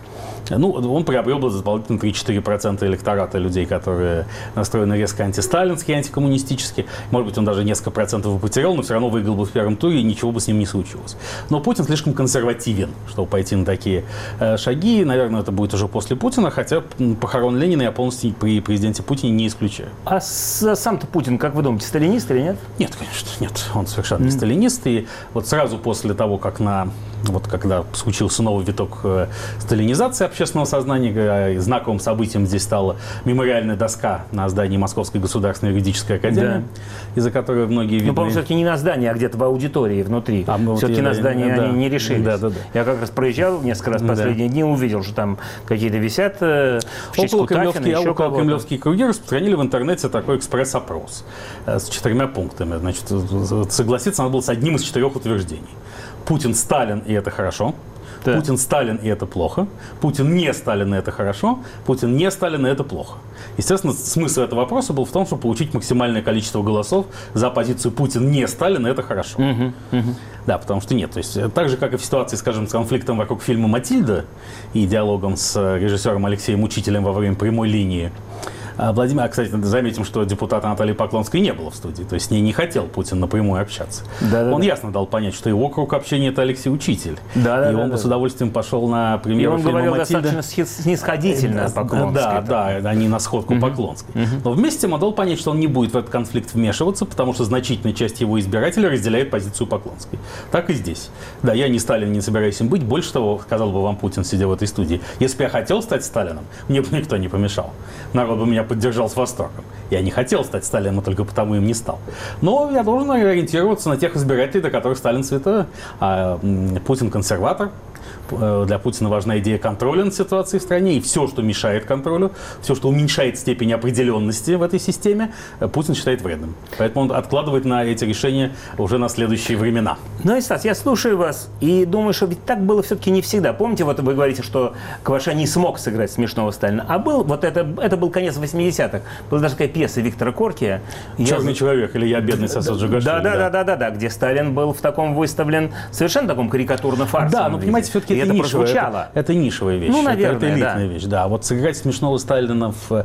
Ну, он приобрел бы дополнительно три-четыре процента электората людей, которые настроены резко антисталински, антикоммунистически. Может быть, он даже несколько процентов бы потерял, но все равно выиграл бы в первом туре, и ничего бы с ним не случилось. Но Путин слишком консервативен, чтобы пойти на такие э, шаги. Наверное, это будет уже после Путина, хотя похорон Ленина я полностью при президенте Путине не исключаю. А с, сам-то Путин, как вы думаете, сталинист или нет? Нет, конечно, нет. Он совершенно не mm. сталинист. И вот сразу после того, как на... Вот когда случился новый виток э, сталинизации общественного сознания, э, знаковым событием здесь стала мемориальная доска на здании Московской государственной юридической академии, да. из-за которой многие видны... Ну, по-моему, все-таки не на здании, а где-то в аудитории внутри. А все-таки вот на здании да. они не решились. Да, да, да. Я как раз проезжал несколько раз в последние да. дни, увидел, что там какие-то висят э, в честь Кутафина, еще кого-то. Околокремлевские круги распространили в интернете такой экспресс-опрос э, с четырьмя пунктами. Значит, согласиться надо было с одним из четырех утверждений. Путин Сталин, и это хорошо. Да. Путин Сталин, и это плохо. Путин не Сталин, и это хорошо. Путин не Сталин, и это плохо. Естественно, смысл этого вопроса был в том, чтобы получить максимальное количество голосов за позицию Путин не Сталин, и это хорошо. Угу, угу. Да, потому что нет. То есть, так же, как и в ситуации, скажем, с конфликтом вокруг фильма «Матильда» и диалогом с режиссером Алексеем Учителем во время прямой линии, Владимир, кстати, заметим, что депутата Натальи Поклонской не было в студии, то есть с ней не хотел Путин напрямую общаться. Да, да, он да. ясно дал понять, что его круг общения – это Алексей Учитель. Да, да, и он да, бы да. с удовольствием пошел на премьеру фильма «Матильда». И он говорил достаточно снисходительно о Поклонской. Да, да, а не на сходку угу. Поклонской. Угу. Но вместе он дал понять, что он не будет в этот конфликт вмешиваться, потому что значительная часть его избирателей разделяет позицию Поклонской. Так и здесь. Да, я не Сталин, не собираюсь им быть. Больше того, сказал бы вам Путин, сидя в этой студии, если бы я хотел стать Сталином, мне бы никто не помешал. Народ бы меня поддержал с восторгом. Я не хотел стать Сталином, только потому им не стал. Но я должен ориентироваться на тех избирателей, до которых Сталин святой, а Путин консерватор. Для Путина важна идея контроля над ситуацией в стране, и все, что мешает контролю, все, что уменьшает степень определенности в этой системе, Путин считает вредным. Поэтому он откладывает на эти решения уже на следующие времена. Ну, и, Стас, я слушаю вас и думаю, что ведь так было все-таки не всегда. Помните, вот вы говорите, что Кваша не смог сыграть смешного Сталина, а был, вот это, это был конец восьмидесятых. Была даже такая пьеса Виктора Корки. «Черный я... человек» или «Я бедный сосед Джигашвили». Да, да, да, да, да, да, где Сталин был в таком выставлен совершенно таком карикатурно-фарсовом. Да, но понимаете, все-таки это, это прозвучало. Это, это нишевая вещь. Ну, наверное, это, это элитная да. вещь, да. Вот сыграть смешного Сталина в,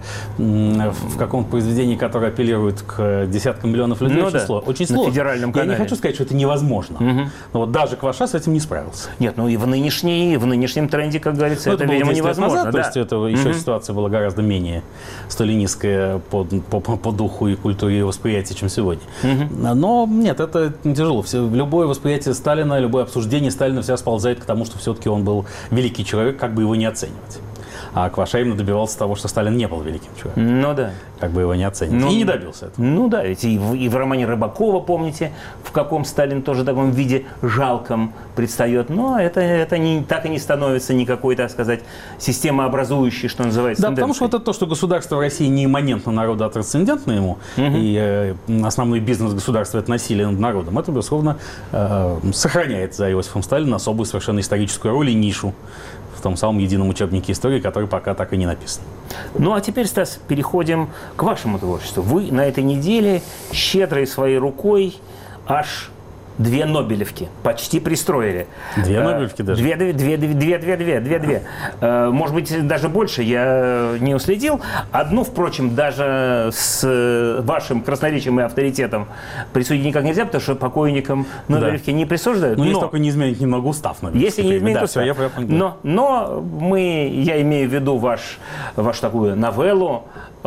в каком-то произведении, которое апеллирует к десяткам миллионов людей, ну, очень, да. сложно, очень сложно. Федеральном канале. Я не хочу сказать, что это невозможно. Угу. Но вот даже Кваша с этим не справился. Нет, ну и в, нынешней, в нынешнем тренде, как говорится, ну, это, это видимо, невозможно. Назад, да. То есть это угу. еще ситуация была гораздо менее сталинистская по, по, по духу и культуре и восприятию, чем сегодня. Угу. Но нет, это тяжело. Все, любое восприятие Сталина, любое обсуждение Сталина всегда сползает к тому, что все-таки он был великий человек, как бы его не оценивать. А Кваша именно добивался того, что Сталин не был великим человеком. Ну да. Как бы его не оценивать. Ну, и не добился этого. Ну да, ведь и в, и в романе Рыбакова, помните, в каком Сталин тоже в таком виде жалком предстает. Но это, это не, так и не становится никакой, так сказать, системообразующей, что называется, да, тенденцией. потому что вот это то, что государство в России не имманентно народу, а трансцендентно ему, угу. и э, основной бизнес государства – это насилие над народом, это, безусловно, э, сохраняет за Иосифом Сталиным особую совершенно историческую роль и нишу в том самом едином учебнике истории, который пока так и не написан. Ну, а теперь, Стас, переходим к вашему творчеству. Вы на этой неделе щедрой своей рукой аж две Нобелевки почти пристроили. Две Нобелевки даже? Две, две, две, две, две, две, две, две. Может быть, даже больше, я не уследил. Одну, впрочем, даже с вашим красноречием и авторитетом присудить никак нельзя, потому что покойникам Нобелевки да. не присуждают. Ну, но, если только не изменить немного устав. Нобелевки. Если не изменить да, устав. Все, я, я, но, но мы, я имею в виду ваш, вашу такую новеллу,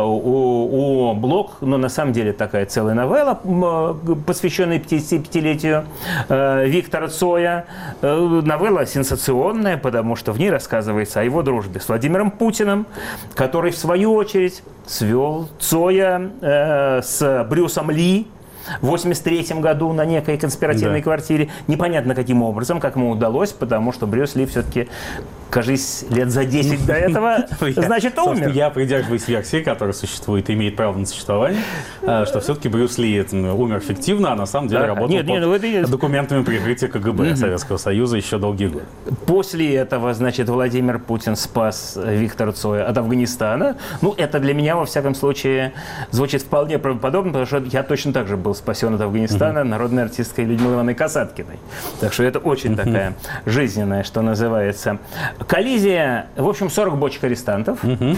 о, о блог, но на самом деле такая целая новелла, посвященная пятидесятипятилетию э, Виктора Цоя. Э, новелла сенсационная, потому что в ней рассказывается о его дружбе с Владимиром Путиным, который, в свою очередь, свел Цоя э, с Брюсом Ли в восемьдесят третьем году на некой конспиративной да. квартире. Непонятно каким образом, как ему удалось, потому что Брюс Ли все-таки, кажись, лет за десять до этого, значит, умер. Я придерживаюсь версии, которая существует и имеет право на существование, что все-таки Брюс Ли умер фиктивно, а на самом деле работал под документами прикрытия КГБ Советского Союза еще долгие годы. После этого, значит, Владимир Путин спас Виктора Цоя от Афганистана. Ну, это для меня, во всяком случае, звучит вполне правдоподобно, потому что я точно так же был спасен от Афганистана народной артисткой Людмилой Ивановной Касаткиной. Так что это очень такая жизненная, что называется, Коллизия, в общем, сорок бочек арестантов. Угу.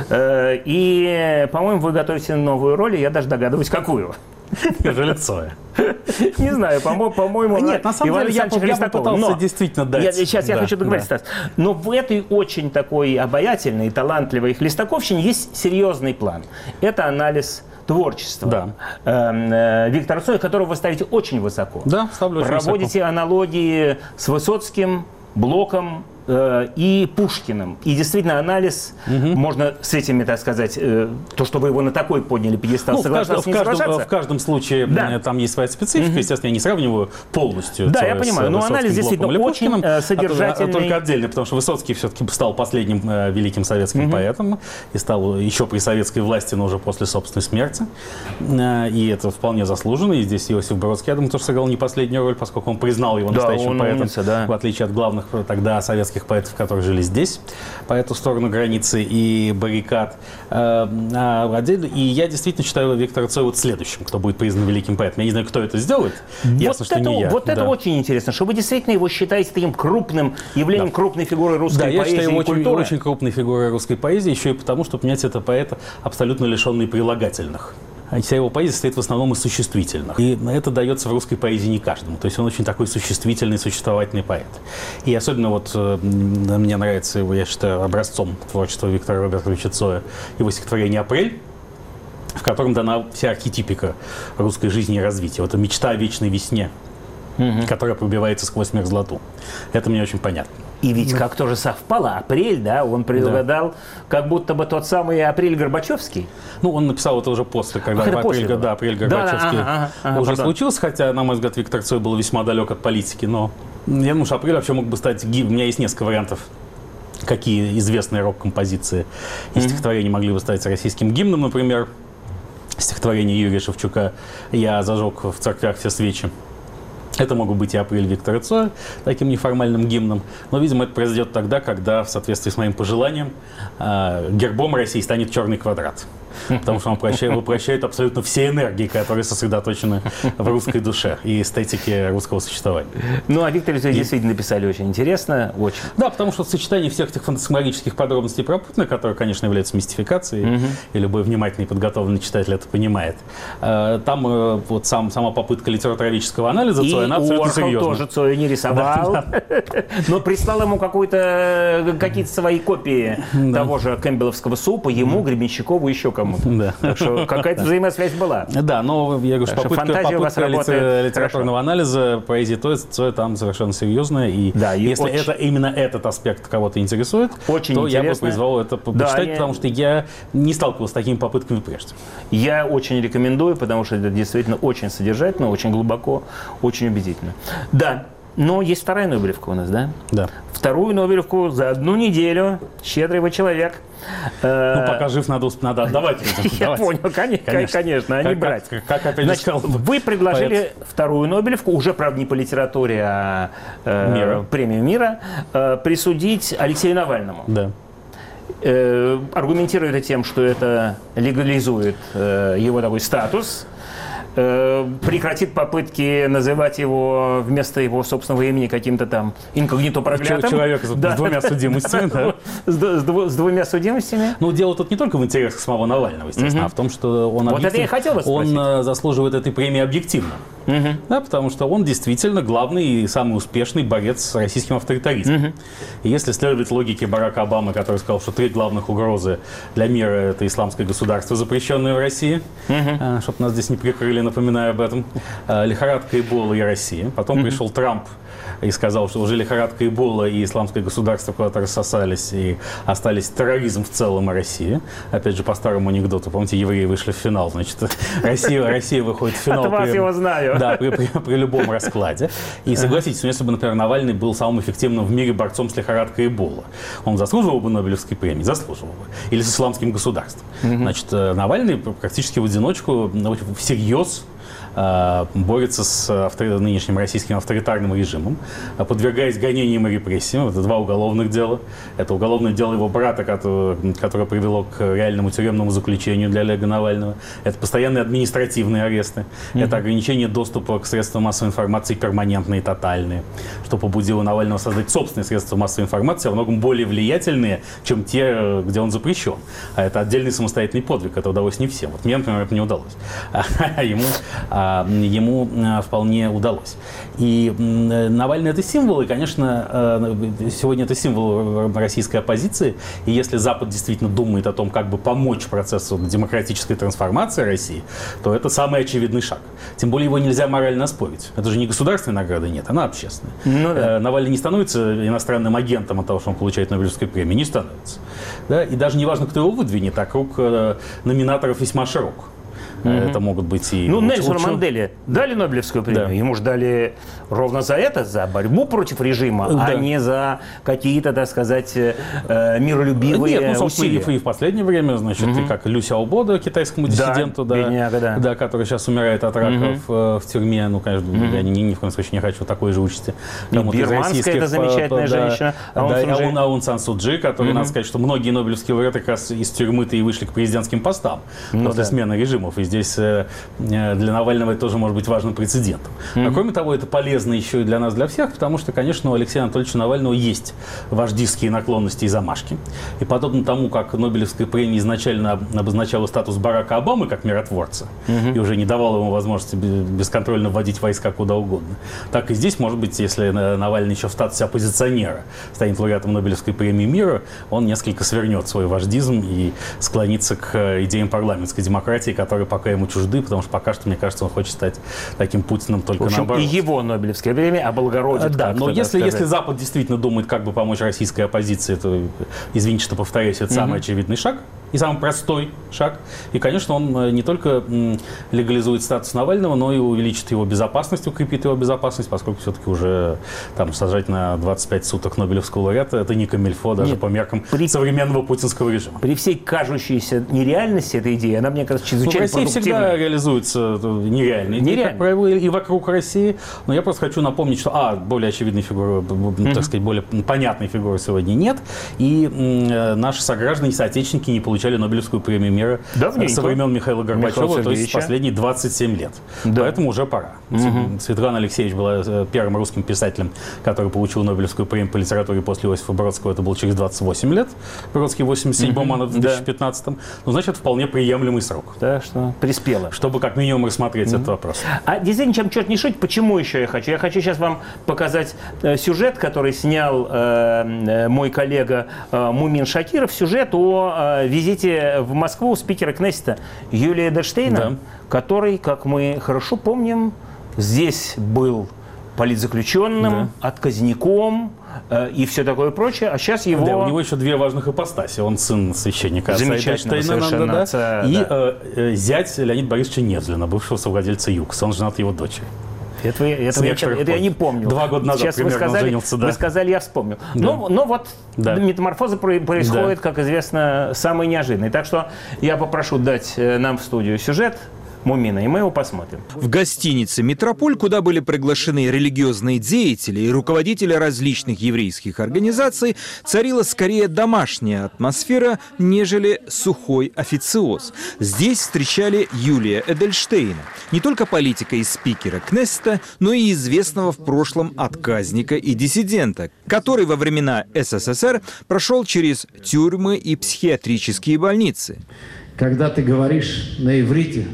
И, по-моему, вы готовите новую роль, и я даже догадываюсь, какую. Жильцоя. Не знаю, по-моему... Нет, на самом деле, я попытался действительно дать... Сейчас я хочу договорить, Стас. Но в этой очень такой обаятельной, талантливой хлестаковщине есть серьезный план. Это анализ творчества да. Виктора Цоя, которого вы ставите очень высоко. Да, ставлю очень Проводите высоко. аналогии с Высоцким, Блоком э, и Пушкиным. И действительно анализ, угу. можно с этими, так сказать, э, то, что вы его на такой подняли пьедестал, ну, соглашаться, в, не каждом, соглашаться. В каждом случае да. там есть своя специфика. Угу. Естественно, я не сравниваю полностью. Да, я понимаю, но анализ действительно очень э, содержательный. А, только отдельно, потому что Высоцкий все-таки стал последним э, великим советским угу. поэтом и стал еще при советской власти, но уже после собственной смерти. Э, и это вполне заслуженно. И здесь Иосиф Бродский, я думаю, тоже сыграл не последнюю роль, поскольку он признал его да, настоящим поэтом, умница, да. в отличие от главных тогда советских поэтов, которые жили здесь, по эту сторону границы и баррикад. Э, а, отдельно, и я действительно считаю Виктора Цоя вот следующим, кто будет признан великим поэтом. Я не знаю, кто это сделает. Вот Ясно, это, что не я. Вот да. это очень интересно, что вы действительно его считаете таким крупным явлением, да. крупной фигурой русской да, поэзии я считаю и его культуры. Очень, очень крупной фигурой русской поэзии, еще и потому, что, понимаете, это поэт, абсолютно лишенный прилагательных. Вся его поэзия состоит в основном из существительных. И это дается в русской поэзии не каждому. То есть он очень такой существительный, существовательный поэт. И особенно вот э, мне нравится его, я считаю, образцом творчества Виктора Робертовича Цоя его стихотворение «Апрель», в котором дана вся архетипика русской жизни и развития. Вот это мечта о вечной весне, угу. которая пробивается сквозь мерзлоту. Это мне очень понятно. И ведь как тоже совпало, апрель, да, он предугадал, да. как будто бы тот самый апрель Горбачевский. Ну, он написал это уже после, когда апрель, после да, апрель Горбачевский да, ага, ага, уже пардон. случился, хотя, на мой взгляд, Виктор Цой был весьма далек от политики, но я думаю, что апрель вообще мог бы стать гимном. У меня есть несколько вариантов, какие известные рок-композиции и mm-hmm. стихотворения могли бы стать российским гимном, например, стихотворение Юрия Шевчука «Я зажег в церквях все свечи». Это могут быть и «Апрель» Виктора Цоя, таким неформальным гимном. Но, видимо, это произойдет тогда, когда, в соответствии с моим пожеланием, гербом России станет черный квадрат. Потому что он прощает, воплощает абсолютно все энергии, которые сосредоточены в русской душе и эстетике русского существования. Ну, а Виктор Цой действительно написали очень интересно, очень. Да, потому что сочетание всех этих фантасмагорических подробностей про Путина, которые, конечно, являются мистификацией, угу. и любой внимательный, подготовленный читатель это понимает. Там вот сам, сама попытка литературоведческого анализа Цоя, она абсолютно серьезна. И тоже Цоя не рисовал, но прислал ему какие-то свои копии того же кэмпбелловского супа, ему, Гребенщикову, еще кому-то. Да. Так что какая-то взаимосвязь была. Да, но я говорю, что попытка, попытка литературного хорошо. анализа поэзии Цоя там совершенно серьезная. И да, и если очень... это, именно этот аспект кого-то интересует, очень то интересно. Я бы призвал это почитать, да, потому я... что я не сталкивался с такими попытками прежде. Я очень рекомендую, потому что это действительно очень содержательно, очень глубоко, очень убедительно. Да. Но есть вторая Нобелевка у нас, да? Да. Вторую Нобелевку за одну неделю. Щедрый вы человек. Ну, пока жив, надо, надо отдавать. Я понял, конечно, конечно, а не брать. Как опять же сказал. Вы предложили вторую Нобелевку, уже, правда, не по литературе, а премию мира, присудить Алексею Навальному. Да. Аргументирует это тем, что это легализует его такой статус, прекратит попытки называть его вместо его собственного имени каким-то там инкогнито проклятым. Человек с да. двумя судимостями. Да. С, с, с двумя судимостями. Ну, дело тут не только в интересах самого Навального, естественно, угу. а в том, что он, вот это я хотел вас он заслуживает этой премии объективно. Угу. Да, потому что он действительно главный и самый успешный борец с российским авторитаризмом. Угу. И если следовать логике Барака Обамы, который сказал, что три главных угрозы для мира – это исламское государство, запрещенное в России, угу. чтобы нас здесь не прикрыли, напоминаю об этом, лихорадка Эбола и Россия. Потом mm-hmm. пришел Трамп и сказал, что уже лихорадка Эбола и исламское государство куда-то рассосались и остались терроризм в целом и Россия. Опять же, по старому анекдоту, помните, евреи вышли в финал, значит, Россия, Россия выходит в финал. От вас при, его знаю. Да, при, при, при любом раскладе. И согласитесь, если бы, например, Навальный был самым эффективным в мире борцом с лихорадкой Эбола, он заслуживал бы Нобелевской премии? Заслуживал бы. Или с исламским государством. Mm-hmm. Значит, Навальный практически в одиночку, всерьез борется с автори... нынешним российским авторитарным режимом, подвергаясь гонениям и репрессиям. Это два уголовных дела. Это уголовное дело его брата, которое, которое привело к реальному тюремному заключению для Олега Навального. Это постоянные административные аресты. Mm-hmm. Это ограничение доступа к средствам массовой информации перманентные и тотальные, что побудило Навального создать собственные средства массовой информации, во многом более влиятельные, чем те, где он запрещен. А это отдельный самостоятельный подвиг. Это удалось не всем. Вот мне, например, это не удалось. А ему, а, ему вполне удалось. И Навальный — это символ, и, конечно, сегодня это символ российской оппозиции. И если Запад действительно думает о том, как бы помочь процессу демократической трансформации России, то это самый очевидный шаг. Тем более его нельзя морально оспорить. Это же не государственной награды нет, она общественная. Ну, да. Навальный не становится иностранным агентом от того, что он получает Нобелевскую премию, не становится. Да? И даже не важно, кто его выдвинет, а круг номинаторов весьма широк. Mm-hmm. Это могут быть и... Ну, Нельсону Манделе дали Нобелевскую премию. Да. Ему же дали ровно за это, за борьбу против режима, да. а не за какие-то, так сказать, миролюбивые Нет, ну, усилия. И в последнее время, значит, mm-hmm. как Лю Сяобо, китайскому диссиденту, да, да, бедняга, да. Да, который сейчас умирает от рака mm-hmm. в, в тюрьме. Ну, конечно, mm-hmm. я ни, ни в коем случае не хочу такой же участи. Бирманская это замечательная да, женщина. Да, Аун, Аун Сан Су Чжи, который, mm-hmm. надо сказать, что многие нобелевские лауреаты как раз из тюрьмы-то и вышли к президентским постам ну, после да. смены режимов. И здесь для Навального это тоже может быть важным прецедентом. Mm-hmm. А кроме того, это полезно еще и для нас, для всех, потому что, конечно, у Алексея Анатольевича Навального есть вождистские наклонности и замашки. И подобно тому, как Нобелевская премия изначально обозначала статус Барака Обамы как миротворца, mm-hmm. и уже не давала ему возможности бесконтрольно вводить войска куда угодно, так и здесь, может быть, если Навальный еще в статусе оппозиционера станет лауреатом Нобелевской премии мира, он несколько свернет свой вождизм и склонится к идеям парламентской демократии, которые пока ему чужды, потому что пока что, мне кажется, он хочет стать таким Путиным только в общем, наоборот. И его Нобелевская премия облагородит. Да, но если, если Запад действительно думает, как бы помочь российской оппозиции, то, извините, что повторяюсь, это mm-hmm. самый очевидный шаг и самый простой шаг. И, конечно, он не только легализует статус Навального, но и увеличит его безопасность, укрепит его безопасность, поскольку все-таки уже там сажать на двадцать пять суток Нобелевского лауреата — это не камильфо даже Нет, по меркам при... современного путинского режима. При всей кажущейся нереальности этой идеи, она, мне кажется, чрезвычайно ну, в России всегда реализуется нереальные идеи, как правило, и вокруг России. Но я просто хочу напомнить, что, а, более очевидной фигуры, mm-hmm. так сказать, более понятной фигуры сегодня нет. И м, наши сограждане и соотечественники не получали Нобелевскую премию мира Давненько. со времен Михаила Горбачева, то есть последние двадцать семь лет. Да. Поэтому уже пора. Mm-hmm. Светлана Алексеевич была первым русским писателем, который получил Нобелевскую премию по литературе после Иосифа Бродского. Это было через двадцать восемь лет. Бродский в восемьдесят седьмом, mm-hmm. а в две тысячи пятнадцатом. Ну, значит, вполне приемлемый срок. Да, что приспело. Чтобы как минимум рассмотреть mm-hmm. этот вопрос. А действительно, чем черт не шутит, почему еще я хочу? Я хочу сейчас вам показать э, сюжет, который снял э, мой коллега э, Мумин Шакиров. Сюжет о э, визите в Москву спикера Кнессета Юлия Эдельштейна, да. который, как мы хорошо помним, здесь был политзаключенным, да. отказником э, и все такое прочее, а сейчас его... Да, у него еще две важных ипостаси. Он сын священника Замечательного совершенно да, отца, и да. э, э, зять Леонида Борисовича Невзлина, бывшего совладельца ЮКС. Он женат его дочери. Это, это, я, это я не помню. Два года назад Сейчас примерно вы сказали, он женился, да. Вы сказали, я вспомнил. Да. Но, но вот да. метаморфоза происходит, да. как известно, самой неожиданной. Так что я попрошу дать нам в студию сюжет Мумина, и мы его посмотрим. В гостинице «Метрополь», куда были приглашены религиозные деятели и руководители различных еврейских организаций, царила скорее домашняя атмосфера, нежели сухой официоз. Здесь встречали Юлия Эдельштейна, не только политика и спикера Кнессета, но и известного в прошлом отказника и диссидента, который во времена СССР прошел через тюрьмы и психиатрические больницы. Когда ты говоришь на иврите,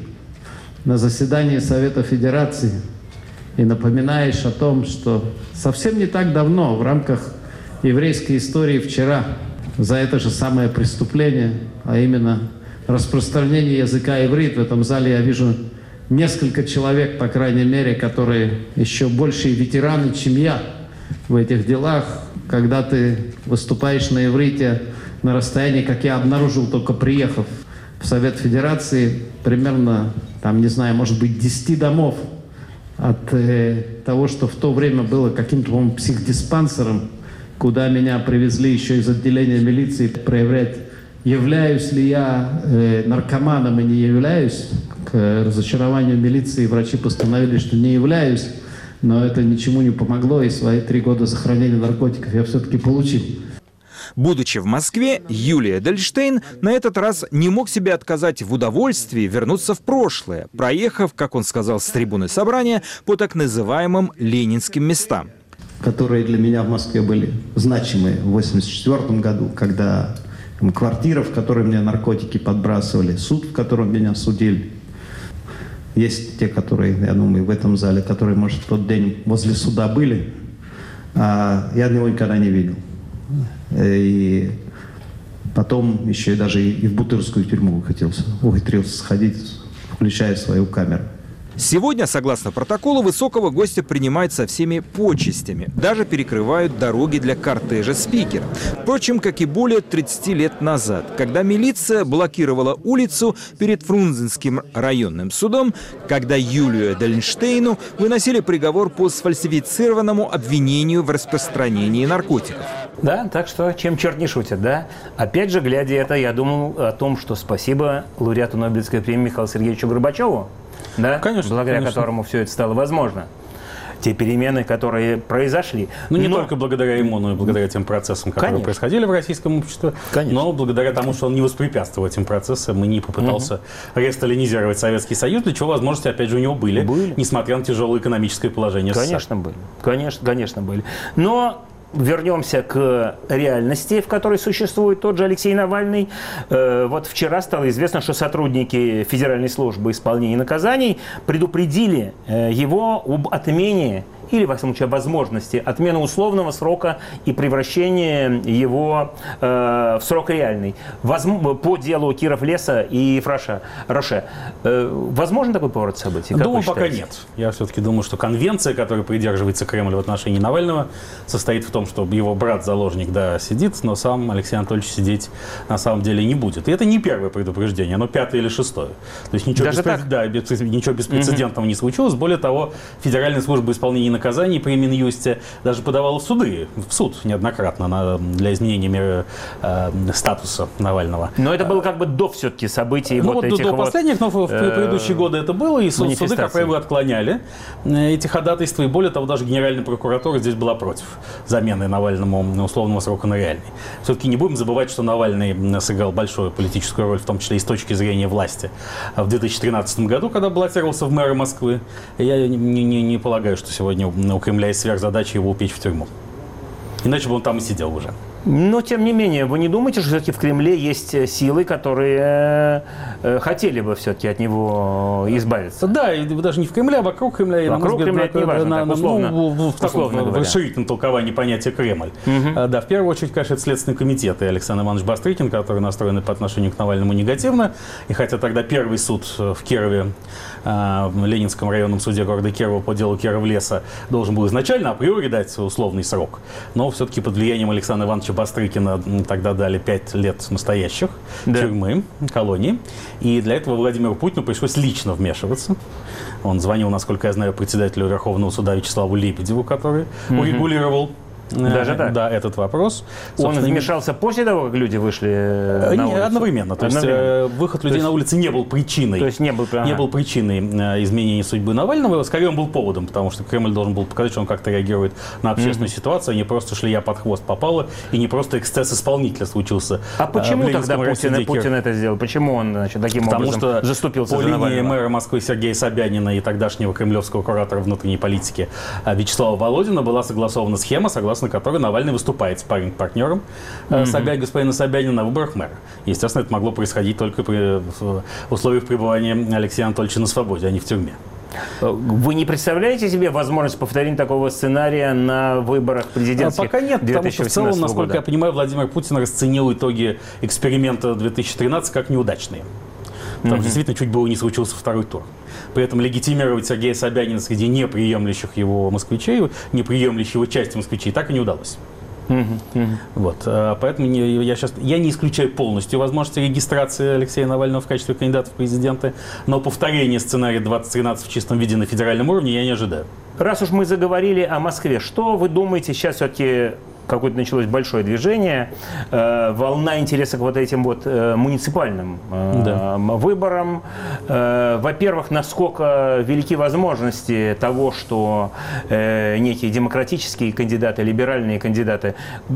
на заседании Совета Федерации и напоминаешь о том, что совсем не так давно в рамках еврейской истории вчера за это же самое преступление, а именно распространение языка иврит, в этом зале я вижу несколько человек, по крайней мере, которые еще большие ветераны, чем я в этих делах. Когда ты выступаешь на иврите на расстоянии, как я обнаружил, только приехав в Совет Федерации, примерно, там, не знаю, может быть, десяти домов от э, того, что в то время было каким-то, по-моему, психдиспансером, куда меня привезли еще из отделения милиции проверять, являюсь ли я э, наркоманом и не являюсь, к разочарованию милиции врачи постановили, что не являюсь, но это ничему не помогло, и свои три года сохранения наркотиков я все-таки получил. Будучи в Москве, Юлий Эдельштейн на этот раз не мог себе отказать в удовольствии вернуться в прошлое, проехав, как он сказал с трибуны собрания, по так называемым ленинским местам. Которые для меня в Москве были значимые в восемьдесят четвёртом году, когда там, квартира, в которой мне наркотики подбрасывали, суд, в котором меня судили. Есть те, которые, я думаю, в этом зале, которые, может, в тот день возле суда были, а я его никогда не видел. И потом еще и даже и в Бутырскую тюрьму ухитрился, ухитрился сходить, включая свою камеру. Сегодня, согласно протоколу, высокого гостя принимают со всеми почестями. Даже перекрывают дороги для кортежа спикера. Впрочем, как и более тридцати лет назад, когда милиция блокировала улицу перед Фрунзенским районным судом, когда Юлию Эдельштейну выносили приговор по сфальсифицированному обвинению в распространении наркотиков. Да, так что чем черт не шутит, да? Опять же, глядя это, я думал о том, что спасибо лауреату Нобелевской премии Михаилу Сергеевичу Горбачеву, да? Конечно, благодаря конечно. которому все это стало возможно. Те перемены, которые произошли. Ну, не но... только благодаря ему, но и благодаря тем процессам, которые Конечно. происходили в российском обществе, Конечно. но благодаря тому, что он не воспрепятствовал этим процессам и не попытался угу. ресталинизировать Советский Союз, для чего возможности, опять же, у него были, были. несмотря на тяжелое экономическое положение СССР. Конечно, были. Конечно, конечно, были. Но... Вернемся к реальности, в которой существует тот же Алексей Навальный. Вот вчера стало известно, что сотрудники Федеральной службы исполнения наказаний предупредили его об отмене или, во всяком случае, о возможности отмены условного срока и превращения его э, в срок реальный. Возм... По делу Киров-Леса и Фраша, Роше. Э, возможен такой поворот событий? Думаю, пока нет. Я все-таки думаю, что конвенция, которой придерживается Кремль в отношении Навального, состоит в том, что его брат-заложник, да, сидит, но сам Алексей Анатольевич сидеть на самом деле не будет. И это не первое предупреждение, оно пятое или шестое. То есть ничего, беспред... да, без... ничего беспрецедентного угу. не случилось. Более того, Федеральная служба исполнения наказаний при Минюсте даже подавала в суды, в суд неоднократно на, для изменения меры, э, статуса Навального. Но это было как бы до все-таки событий ну, вот вот этих до вот... последних, но в э, предыдущие годы это было, и суд, суды, как правило, отклоняли эти ходатайства, и более того, даже Генеральная прокуратура здесь была против замены Навальному условного срока на реальный. Все-таки не будем забывать, что Навальный сыграл большую политическую роль, в том числе и с точки зрения власти, в две тысячи тринадцатом году, когда баллотировался в мэры Москвы. Я не, не, не полагаю, что сегодня у Кремля есть сверхзадача его упечь в тюрьму. Иначе бы он там и сидел уже. Но, тем не менее, вы не думаете, что все-таки в Кремле есть силы, которые э, хотели бы все-таки от него избавиться? Да, и даже не в Кремле, а вокруг Кремля. И, вокруг Кремля это не важно, на, так, условно, ну, в, в таком условно расширительном толковании понятия Кремль. Угу. Да, в первую очередь, конечно, это Следственный комитет и Александр Иванович Бастрыкин, который настроен по отношению к Навальному негативно. И хотя тогда первый суд в Кирове, в Ленинском районном суде города Кирова по делу Киров-Леса должен был изначально априори дать условный срок. Но все-таки под влиянием Александра Ивановича Бастрыкина тогда дали пять лет настоящих да. тюрьмы, колонии. И для этого Владимиру Путину пришлось лично вмешиваться. Он звонил, насколько я знаю, председателю Верховного суда Вячеславу Лебедеву, который угу. урегулировал Даже так? Да, этот вопрос. Он вмешался после того, как люди вышли на улицу? Одновременно. То одновременно. есть выход людей есть, на улицы не был причиной. То есть не был, ага. не был причиной изменения судьбы Навального. Скорее, он был поводом, потому что Кремль должен был показать, что он как-то реагирует на общественную mm-hmm. ситуацию, а не просто шлея под хвост попало, и не просто эксцесс исполнителя случился. А почему тогда Путин, Путин это сделал? Почему он, значит, таким потому образом что заступился по за Навального? линии мэра Москвы Сергея Собянина и тогдашнего кремлевского куратора внутренней политики Вячеслава Володина была согласована схема, согласно которой Навальный выступает спарринг-партнером mm-hmm. Собянина, господина Собянина на выборах мэра. Естественно, это могло происходить только при условиях пребывания Алексея Анатольевича на свободе, а не в тюрьме. Вы не представляете себе возможность повторения такого сценария на выборах президентских? Пока нет, потому что в целом, насколько я понимаю, Владимир Путин расценил итоги эксперимента две тысячи тринадцатого как неудачные. Там mm-hmm. действительно чуть было не случился второй тур. При этом легитимировать Сергея Собянина среди неприемлющих его москвичей, неприемлющих его части москвичей, так и не удалось. Uh-huh, uh-huh. Вот, поэтому я, сейчас, я не исключаю полностью возможности регистрации Алексея Навального в качестве кандидата в президенты, но повторение сценария двадцать тринадцать в чистом виде на федеральном уровне я не ожидаю. Раз уж мы заговорили о Москве, что вы думаете сейчас все-таки какое-то началось большое движение, э, волна интереса к вот этим вот э, муниципальным э, да. выборам. Э, во-первых, насколько велики возможности того, что э, некие демократические кандидаты, либеральные кандидаты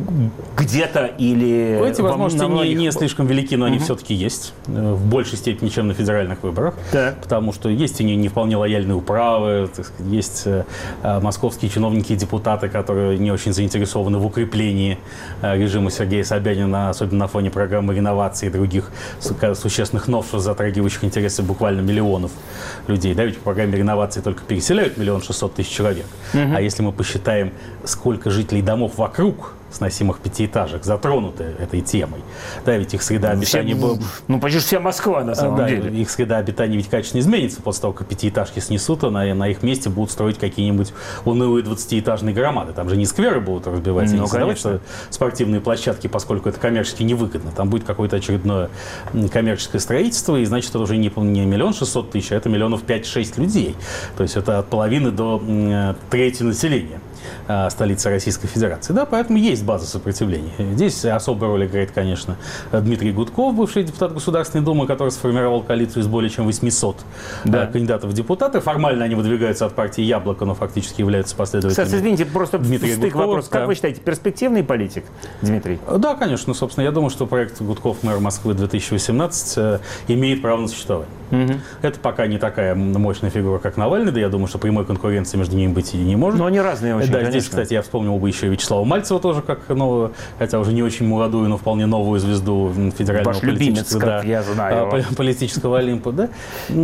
где-то или... Эти возможности многих... не, не слишком велики, но они угу. все-таки есть. В большей степени, чем на федеральных выборах. Так. Потому что есть и не, не вполне лояльные управы, так сказать, есть э, московские чиновники и депутаты, которые не очень заинтересованы в укреплении э, режима Сергея Собянина, особенно на фоне программы реновации и других су- существенных новшеств, затрагивающих интересы буквально миллионов людей. Да, ведь по программе реновации только переселяют миллион шестьсот тысяч человек. Угу. А если мы посчитаем, сколько жителей домов вокруг сносимых пятиэтажек затронуты этой темой. Да, ведь их среда обитания... Все, ну, почти вся Москва, на самом да, деле. Их среда обитания ведь качественно изменится после того, как пятиэтажки снесут, а на, на их месте будут строить какие-нибудь унылые двадцатиэтажные громады. Там же не скверы будут разбивать, ну, а не создавать спортивные площадки, поскольку это коммерчески невыгодно. Там будет какое-то очередное коммерческое строительство, и значит, это уже не, не миллион шестьсот тысяч, а это миллионов пять-шесть людей. То есть это от половины до м, трети населения столицы Российской Федерации. Да, поэтому есть база сопротивления. Здесь особую роль играет, конечно, Дмитрий Гудков, бывший депутат Государственной Думы, который сформировал коалицию из более чем восьмисот да. кандидатов в депутаты. Формально они выдвигаются от партии «Яблоко», но фактически являются последователями. Кстати, извините, просто Дмитрия стык Гудкова. Вопрос. Как да. вы считаете, перспективный политик Дмитрий? Да, конечно. Собственно, я думаю, что проект Гудков мэр Москвы две тысячи восемнадцать э, имеет право на существование. Угу. Это пока не такая мощная фигура, как Навальный, да я думаю, что прямой конкуренции между ними быть и не может. Но они разные очень, Да, конечно. Здесь, кстати, я вспомнил бы еще Вячеслава Мальцева тоже, как, ну, хотя уже не очень молодую, но вполне новую звезду федерального Ваш политического, любимец, да, как я знаю. политического Олимпа. Да?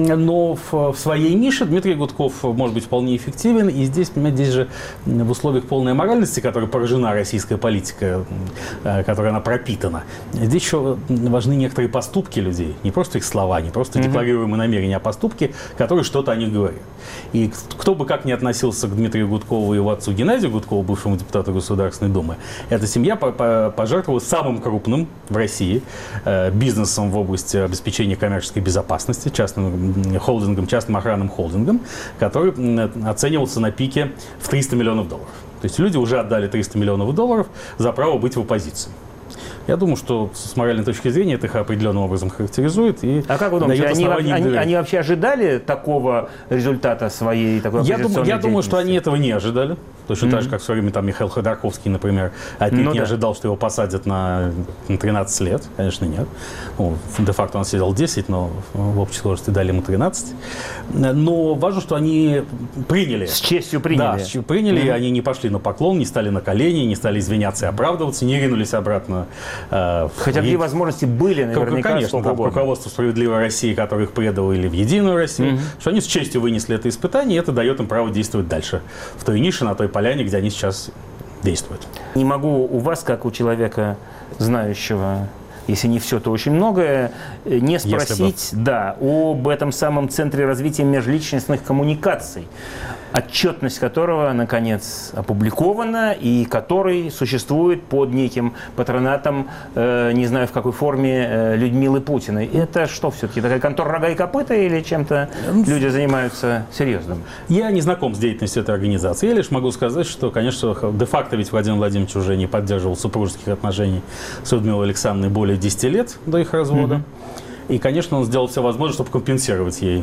Но в, в своей нише Дмитрий Гудков может быть вполне эффективен. И здесь, понимаете, здесь же в условиях полной аморальности, которой поражена российская политика, которой она пропитана, здесь еще важны некоторые поступки людей. Не просто их слова, не просто mm-hmm. декларируемые намерения, а поступки, которые что-то о них говорят. И кто бы как ни относился к Дмитрию Гудкову и его отцу Геннадию Гудкову, бывшему депутату Государственной Думы, эта семья пожертвовала самым крупным в России э, бизнесом в области обеспечения коммерческой безопасности, частным холдингом, частным охранным холдингом, который оценивался на пике в триста миллионов долларов. То есть люди уже отдали триста миллионов долларов за право быть в оппозиции. Я думаю, что с моральной точки зрения это их определенным образом характеризует и а как вы думаете, они, они, они вообще ожидали такого результата своей такой я оппозиционной думаю, я думаю, что они этого не ожидали. Точно mm-hmm. так же, как в свое время там Михаил Ходорковский, например, отнюдь ну, не да. ожидал, что его посадят на, на тринадцать лет. Конечно, нет. Ну, де-факто он сидел десять, но в общей сложности дали ему тринадцать. Но важно, что они приняли. С честью приняли. Да, с честью приняли. Mm-hmm. Они не пошли на поклон, не стали на колени, не стали извиняться и оправдываться, не ринулись обратно. Э, Хотя какие возможности были, наверняка, конечно, да, руководство «Справедливой России», которое их предало, или в «Единую Россию», mm-hmm. что они с честью вынесли это испытание, и это дает им право действовать дальше. В той нише, на той поляне, где они сейчас действуют. Не могу у вас, как у человека, знающего, если не все, то очень многое, не спросить да, об этом самом Центре развития межличностных коммуникаций, отчетность которого, наконец, опубликована и который существует под неким патронатом, э, не знаю в какой форме, э, Людмилы Путиной. Это что все-таки, такая контора «Рога и копыта» или чем-то люди занимаются серьезным? Я не знаком с деятельностью этой организации. Я лишь могу сказать, что, конечно, де-факто ведь Владимир Владимирович уже не поддерживал супружеских отношений с Людмилой Александровной более десяти лет до их развода. Mm-hmm. И, конечно, он сделал все возможное, чтобы компенсировать ей